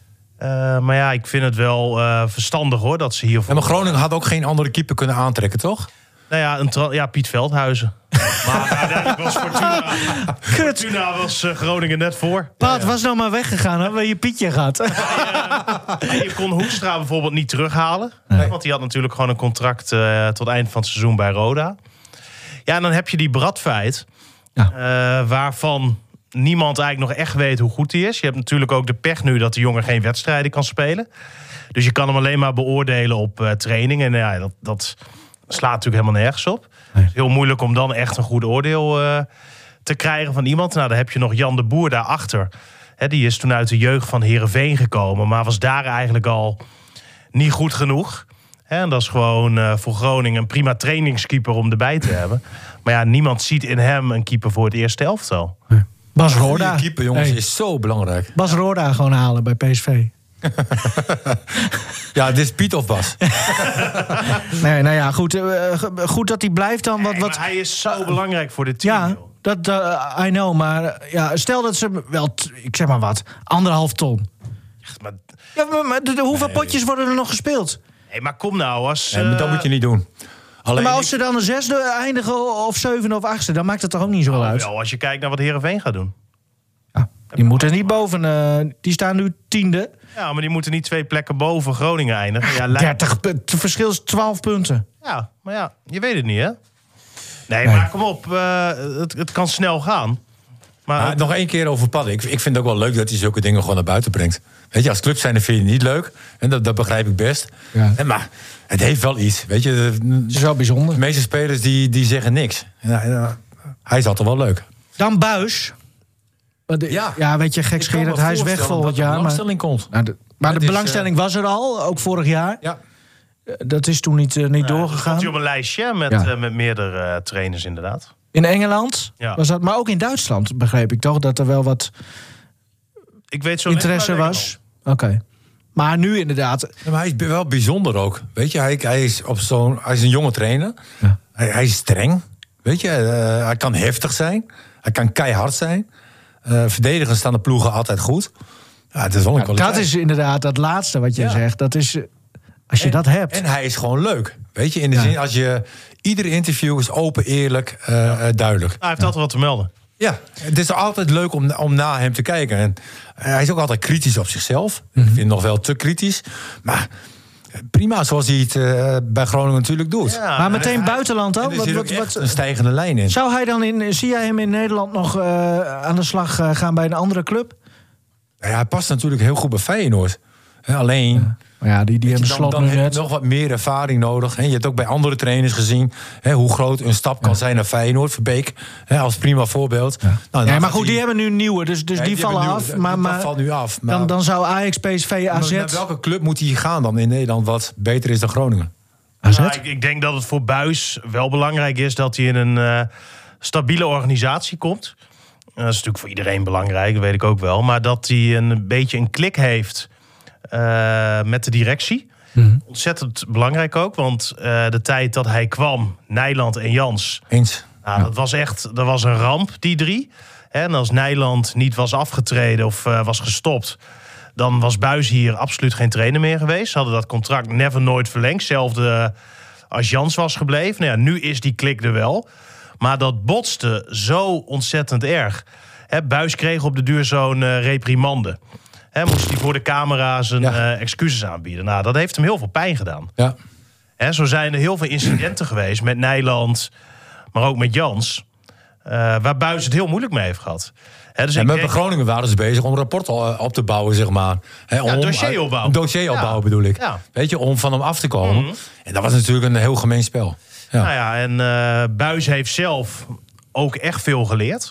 Uh, maar ja, ik vind het wel uh, verstandig hoor, dat ze hiervoor...
Ja, maar Groningen had ook geen andere keeper kunnen aantrekken, toch?
Nou ja, een tra- ja Piet Veldhuizen. Maar uiteindelijk was Fortuna...
Kut.
Fortuna was uh, Groningen net voor.
Paat was nou maar weggegaan, hadden we je Pietje gehad.
En je kon Hoekstra bijvoorbeeld niet terughalen. Hè, want die had natuurlijk gewoon een contract uh, tot eind van het seizoen bij Roda. Ja, en dan heb je die Bradfeit.
Ja.
Uh, waarvan niemand eigenlijk nog echt weet hoe goed hij is. Je hebt natuurlijk ook de pech nu dat de jongen geen wedstrijden kan spelen. Dus je kan hem alleen maar beoordelen op uh, training. En uh, ja, dat, dat slaat natuurlijk helemaal nergens op. Nee. Het is heel moeilijk om dan echt een goed oordeel uh, te krijgen van iemand. Nou, dan heb je nog Jan de Boer daarachter. He, die is toen uit de jeugd van Heerenveen gekomen, maar was daar eigenlijk al niet goed genoeg. He, en dat is gewoon uh, voor Groningen een prima trainingskeeper om erbij te hebben. Maar ja, niemand ziet in hem een keeper voor het eerste elftal.
Nee. Bas Roorda.
Een keeper, jongens,
hey.
is zo belangrijk.
Bas Roorda gewoon halen bij P S V.
Ja, dit is Piet of Bas.
Nee, nou ja, goed, uh, goed dat hij blijft dan. Wat,
Nee,
wat...
hij is zo belangrijk voor dit team.
Ja,
joh.
dat uh, I know, maar uh, ja, stel dat ze wel, t- ik zeg maar wat, anderhalf ton.
Maar,
Ja, maar, maar de, de, hoeveel nee. potjes worden er nog gespeeld?
nee, maar kom nou, als...
Nee, maar dat moet je niet doen. Alleen
maar als
ik...
ze dan een zesde eindigen of zevende of achtste, dan maakt het toch ook niet zo wel
Nou,
uit.
wel, als je kijkt naar wat Heerenveen gaat doen.
Ja, die moeten niet boven, uh, die staan nu tiende.
Ja, maar die moeten niet twee plekken boven Groningen eindigen. Ja, lijkt...
dertig, het verschil is twaalf punten.
Ja, maar ja, je weet het niet, hè? Nee,
Nee.
maar kom op, uh, het, het kan snel gaan. Maar
Maar nog één keer over Padden. Ik, ik vind het ook wel leuk dat hij zulke dingen gewoon naar buiten brengt. Weet je, als club zijn, dan vind je het niet leuk. En dat, dat begrijp ik best.
Ja.
En, maar het heeft wel iets. Weet je, de,
Het is wel bijzonder.
de meeste spelers die, die zeggen niks. Ja, ja, hij is altijd wel leuk.
Dan Buis. Ja,
Ja.
ja weet je, gekscherend, hij is weg volgend jaar. Maar,
belangstelling komt.
nou, de, maar de
Het is,
belangstelling was er al, ook vorig jaar.
Ja.
Dat is toen niet, uh, niet
uh,
doorgegaan.
stond hij op een lijstje met,
Ja.
uh, met meerdere uh, trainers, inderdaad.
In Engeland
Ja.
was dat, maar ook in Duitsland begreep ik toch dat er wel wat
Ik weet zo
interesse
net
was. Oké. Okay. Maar nu inderdaad.
Ja, maar hij is wel bijzonder ook. Weet je, hij, hij, is, op zo'n, hij is een jonge trainer.
Ja.
Hij, hij is streng. Weet je, uh, hij kan heftig zijn. Hij kan keihard zijn. Uh, verdedigers staan de ploegen altijd goed. Ja, het is wel een
Ja,
kwaliteit.
dat is inderdaad dat laatste wat je
Ja.
zegt. Dat is, uh, als je
En-
dat hebt.
En hij is gewoon leuk. Weet je, in de
Ja.
zin als je... Iedere interview is open, eerlijk, uh, uh, duidelijk.
Hij heeft altijd wat te melden.
Ja, het is altijd leuk om, om naar hem te kijken. En hij is ook altijd kritisch op zichzelf. Mm-hmm. Ik vind hem nog wel te kritisch. Maar prima zoals hij het uh, bij Groningen natuurlijk doet.
Ja,
maar meteen
hij-
buitenland
En
ook.
er
Wat,
zit
wat,
ook echt
wat,
een stijgende lijn in.
zou hij dan in, zie jij hem in Nederland nog uh, aan de slag uh, gaan bij een andere club?
Ja, hij past natuurlijk heel goed bij Feyenoord. He, alleen...
Ja. Maar ja, die, die hebben
dan,
Slot
dan
nu
heb je
net.
nog wat meer ervaring nodig. He, je hebt ook bij andere trainers gezien he, hoe groot een stap kan
Ja.
zijn naar Feyenoord. Verbeek he, als prima voorbeeld.
Ja.
Nou, dan
Nee, maar
gaat
goed,
hij-
die hebben nu nieuwe, dus, dus
Ja,
die, vallen
hebben
af.
nu-
maar
dat
maar
valt nu af. Maar,
dan, dan zou Ajax, P S V, A Z...
naar welke club moet hij gaan dan in Nederland wat beter is dan Groningen?
A Z?
Nou, ik, ik denk dat het voor Buis wel belangrijk is dat hij in een uh, stabiele organisatie komt. Uh, dat is natuurlijk voor iedereen belangrijk, dat weet ik ook wel. Maar dat hij een beetje een klik heeft uh, met de directie.
Mhm.
Ontzettend belangrijk ook, want uh, de tijd dat hij kwam, Nijland en Jans...
Eens.
Nou, dat was echt, dat was een ramp, die drie. En als Nijland niet was afgetreden of uh, was gestopt... dan was Buis hier absoluut geen trainer meer geweest. Ze hadden dat contract never nooit verlengd. Hetzelfde als Jans was gebleven. Nou ja, nu is die klik er wel. Maar dat botste zo ontzettend erg. He, Buis kreeg op de duur zo'n uh, reprimande. He, moest hij voor de camera zijn
Ja.
uh, excuses aanbieden. Nou, dat heeft hem heel veel pijn gedaan.
Ja.
He, zo zijn er heel veel incidenten geweest met Nijland... maar ook met Jans... Uh, waar Buis het heel moeilijk mee heeft gehad. He, dus
En
ik
met
denk-
Groningen waren ze bezig om een rapport uh, op te bouwen, zeg maar. He, om,
Ja, dossier opbouwen.
Een dossier opbouwen
Ja.
bedoel ik.
Ja.
Weet je, om van hem af te komen.
Mhm.
En dat was natuurlijk een heel gemeen spel. Ja.
Nou ja, en uh, Buis heeft zelf ook echt veel geleerd.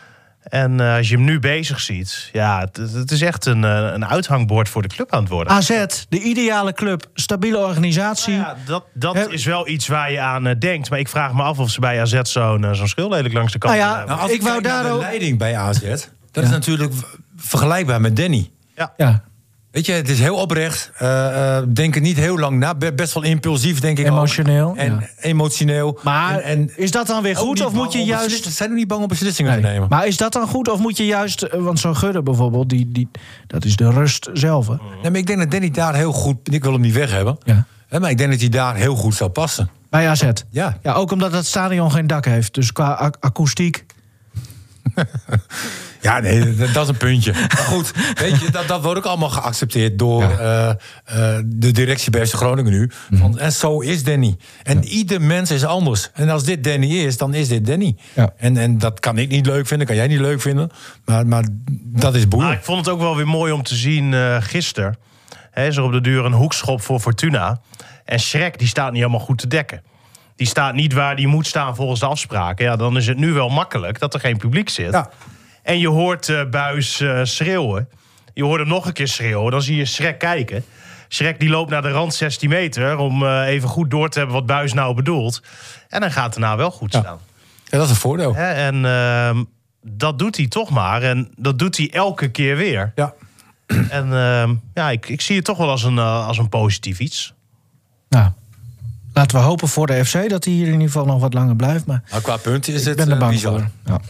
En uh, als je hem nu bezig ziet... ja, het, het is echt een, uh, een uithangbord voor de club aan het worden.
A Z, de ideale club, stabiele organisatie.
Nou ja, dat dat
He-
is wel iets waar je aan uh, denkt. Maar ik vraag me af of ze bij A Z zo'n uh, zo'n schil lelijk langs de kant
Nou ja,
hebben.
Nou, als
Ik
ik
wou
wou daar
daar
de
ook-
leiding bij A Z... dat
Ja.
is natuurlijk v- vergelijkbaar met Danny.
Ja,
Weet je, het is heel oprecht. Uh, uh, denken niet heel lang na. Be- Best wel impulsief, denk ik
Emotioneel,
ook. En
ja.
emotioneel.
maar
en, en
is dat dan weer
ook
goed
niet
of moet
bang
je
om
juist...
beslissen- Zijn er niet bang om beslissingen
Nee.
te nemen?
Maar is dat dan goed of moet je juist... eh, Want zo'n Gudde bijvoorbeeld, die, die, dat is de rust zelf. Hè?
Nee, maar ik denk dat Danny daar heel goed... Ik wil hem niet weg hebben.
Ja.
Hè, maar ik denk dat hij daar heel goed zou passen.
Bij A Z.
Ja.
Ja, ook omdat het stadion geen dak heeft. Dus qua a- akoestiek...
Ja, Ja, nee, dat, dat is een puntje. Maar goed, weet je, dat, dat wordt ook allemaal geaccepteerd door ja. uh, uh, de directie bij F C Groningen nu. Mm. Want, en zo is Danny. En ja. ieder mens is anders. En als dit Danny is, dan is dit Danny. Ja. En, en dat kan ik niet leuk vinden, kan jij niet leuk vinden. Maar, maar dat is boeiend.
Maar ik vond het ook wel weer mooi om te zien uh, gisteren. He, is er op de duur een hoekschop voor Fortuna. En Schrek die staat niet helemaal goed te dekken. Die staat niet waar die moet staan volgens de afspraken. Ja, dan is het nu wel makkelijk dat er geen publiek zit. Ja. En je hoort uh, Buis uh, schreeuwen. Je hoort hem nog een keer schreeuwen. Dan zie je Schrek kijken. Schrek die loopt naar de rand zestien meter... om uh, even goed door te hebben wat Buis nou bedoelt. En dan gaat het daarna wel goed staan.
Ja, dat is een voordeel.
He, en uh, dat doet hij toch maar. En dat doet hij elke keer weer.
Ja.
En uh, ja, ik, ik zie het toch wel als een, uh, als een positief iets.
Nou, laten we hopen voor de F C dat hij hier in ieder geval nog wat langer blijft. Maar
nou, qua punten is
ik
het
ben er bang
bizar.
voor. Ja.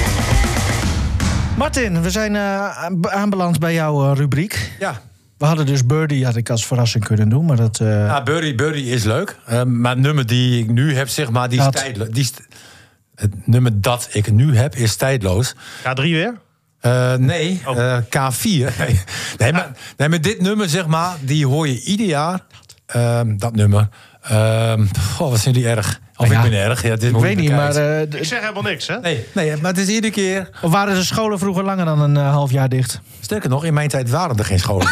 Martin, we zijn uh, aanbeland bij jouw uh, rubriek.
Ja.
We hadden dus Birdie, had ik als verrassing kunnen doen, maar dat... Uh...
Ja, Birdie, Birdie is leuk. Uh, maar het nummer die ik nu heb, zeg maar, die is tijdloos. Die st- het nummer dat ik nu heb, is tijdloos.
K drie weer?
Uh, nee, oh. uh, K vier. Nee, nee, maar, nee, maar dit nummer, zeg maar, die hoor je ieder jaar. Uh, dat nummer. Uh, oh, wat zijn die erg. Of ja, ik ben erg. Ja, dit
ik weet niet, maar... Uh,
ik zeg helemaal niks, hè?
Nee, nee, maar het is iedere keer...
Of waren de scholen vroeger langer dan een uh, half jaar dicht?
Sterker nog, in mijn tijd waren er geen scholen.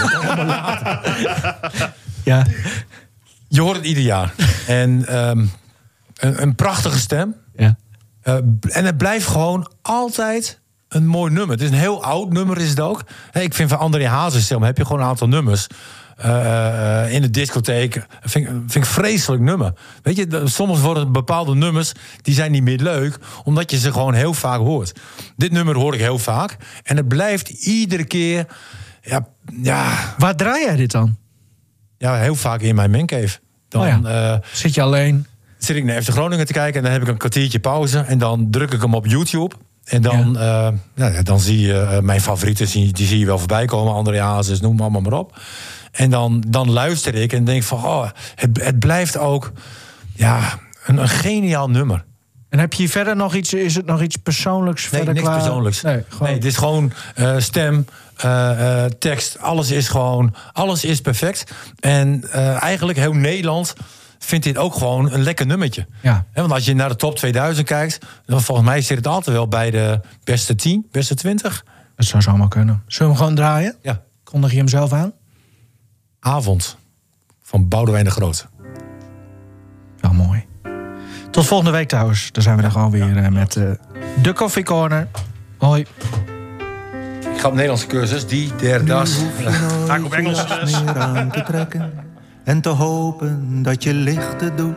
Ja.
Je hoort het ieder jaar. En um, een, een prachtige stem. Ja. Uh, en het blijft gewoon altijd een mooi nummer. Het is een heel oud nummer, is het ook. Hey, ik vind van André Hazes, heb je gewoon een aantal nummers... Uh, uh, in de discotheek. Vind, vind ik vreselijk nummer. Weet je, soms worden bepaalde nummers... die zijn niet meer leuk, omdat je ze gewoon heel vaak hoort. Dit nummer hoor ik heel vaak. En het blijft iedere keer... Ja, ja,
waar draai jij dit dan?
Ja, heel vaak in mijn mancave. Dan,
oh ja.
uh,
Zit je alleen?
Zit ik naar F C Groningen te kijken... en dan heb ik een kwartiertje pauze... en dan druk ik hem op YouTube... En dan, ja. uh, ja, dan zie je uh, mijn favorieten, die, die zie je wel voorbij komen. André Hazes, noem allemaal maar op. En dan, dan luister ik en denk van... Oh, het, het blijft ook ja, een, een geniaal nummer.
En heb je verder nog iets... Is het nog iets persoonlijks?
Nee,
verder
niks
qua...
persoonlijks.
Nee, gewoon...
nee, het is gewoon uh, stem, uh, uh, tekst. Alles is gewoon... Alles is perfect. En uh, eigenlijk heel Nederland... vindt dit ook gewoon een lekker nummertje. Ja. He, want als je naar de top tweeduizend kijkt... dan volgens mij zit het altijd wel bij de beste tien, beste twintig.
Dat zou zomaar kunnen. Zullen we hem gewoon draaien?
Ja.
Kondig je hem zelf aan?
Avond van Boudewijn de Groot.
Wel mooi. Tot volgende week trouwens. Dan zijn we er gewoon weer ja. met uh, de Coffee Corner. Hoi.
Ik ga op Nederlandse cursus. Die, der, das.
Ga ik op Engels les.
Aan te trekken en te hopen dat je lichten doet.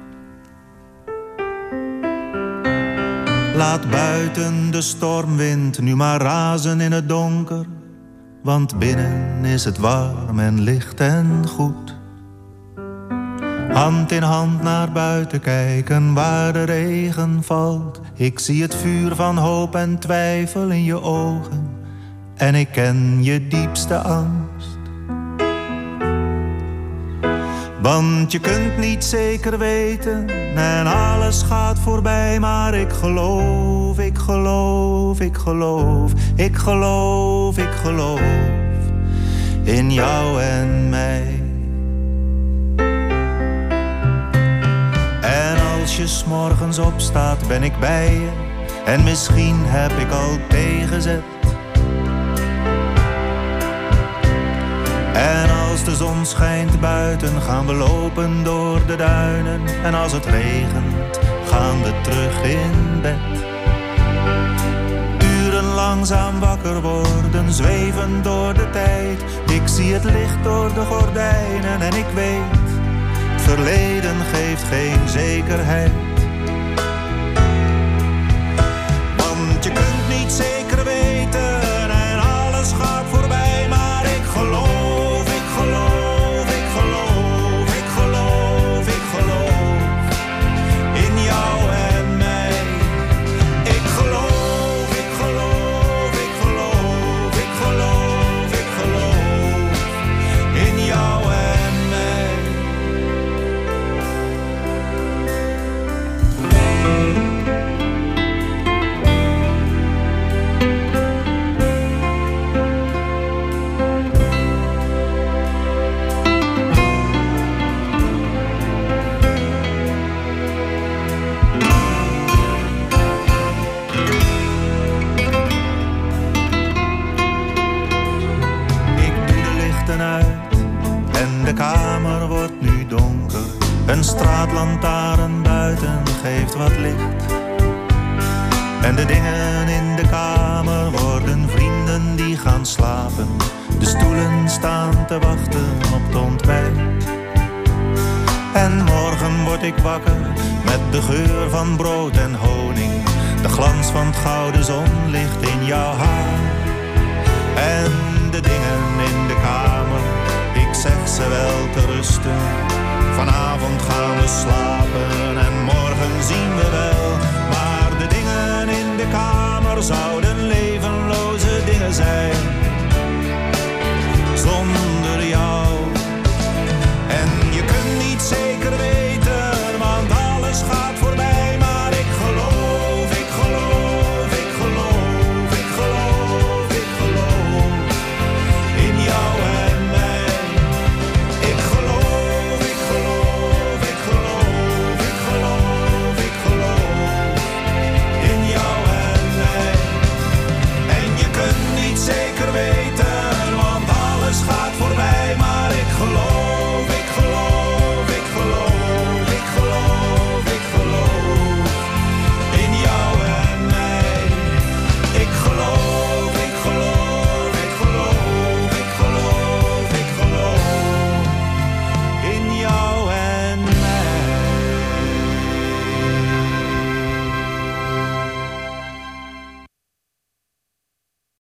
Laat buiten de stormwind nu maar razen in het donker. Want binnen is het warm en licht en goed. Hand in hand naar buiten kijken waar de regen valt. Ik zie het vuur van hoop en twijfel in je ogen. En ik ken je diepste angst. Want je kunt niet zeker weten en alles gaat voorbij. Maar ik geloof, ik geloof, ik geloof, ik geloof, ik geloof in jou en mij. En als je 's morgens opstaat ben ik bij je. En misschien heb ik al tegenzet. En als de zon schijnt buiten gaan we lopen door de duinen. En als het regent gaan we terug in bed. Uren langzaam wakker worden, zweven door de tijd. Ik zie het licht door de gordijnen en ik weet, het verleden geeft geen zekerheid. Want je kunt niet zeker weten en alles gaat voorbij. Maar ik geloof. straatlantaarn buiten geeft wat licht. En de dingen in de kamer worden vrienden die gaan slapen. De stoelen staan te wachten op het ontbijt. En morgen word ik wakker met de geur van brood en honing. De glans van het gouden zonlicht in jouw haar.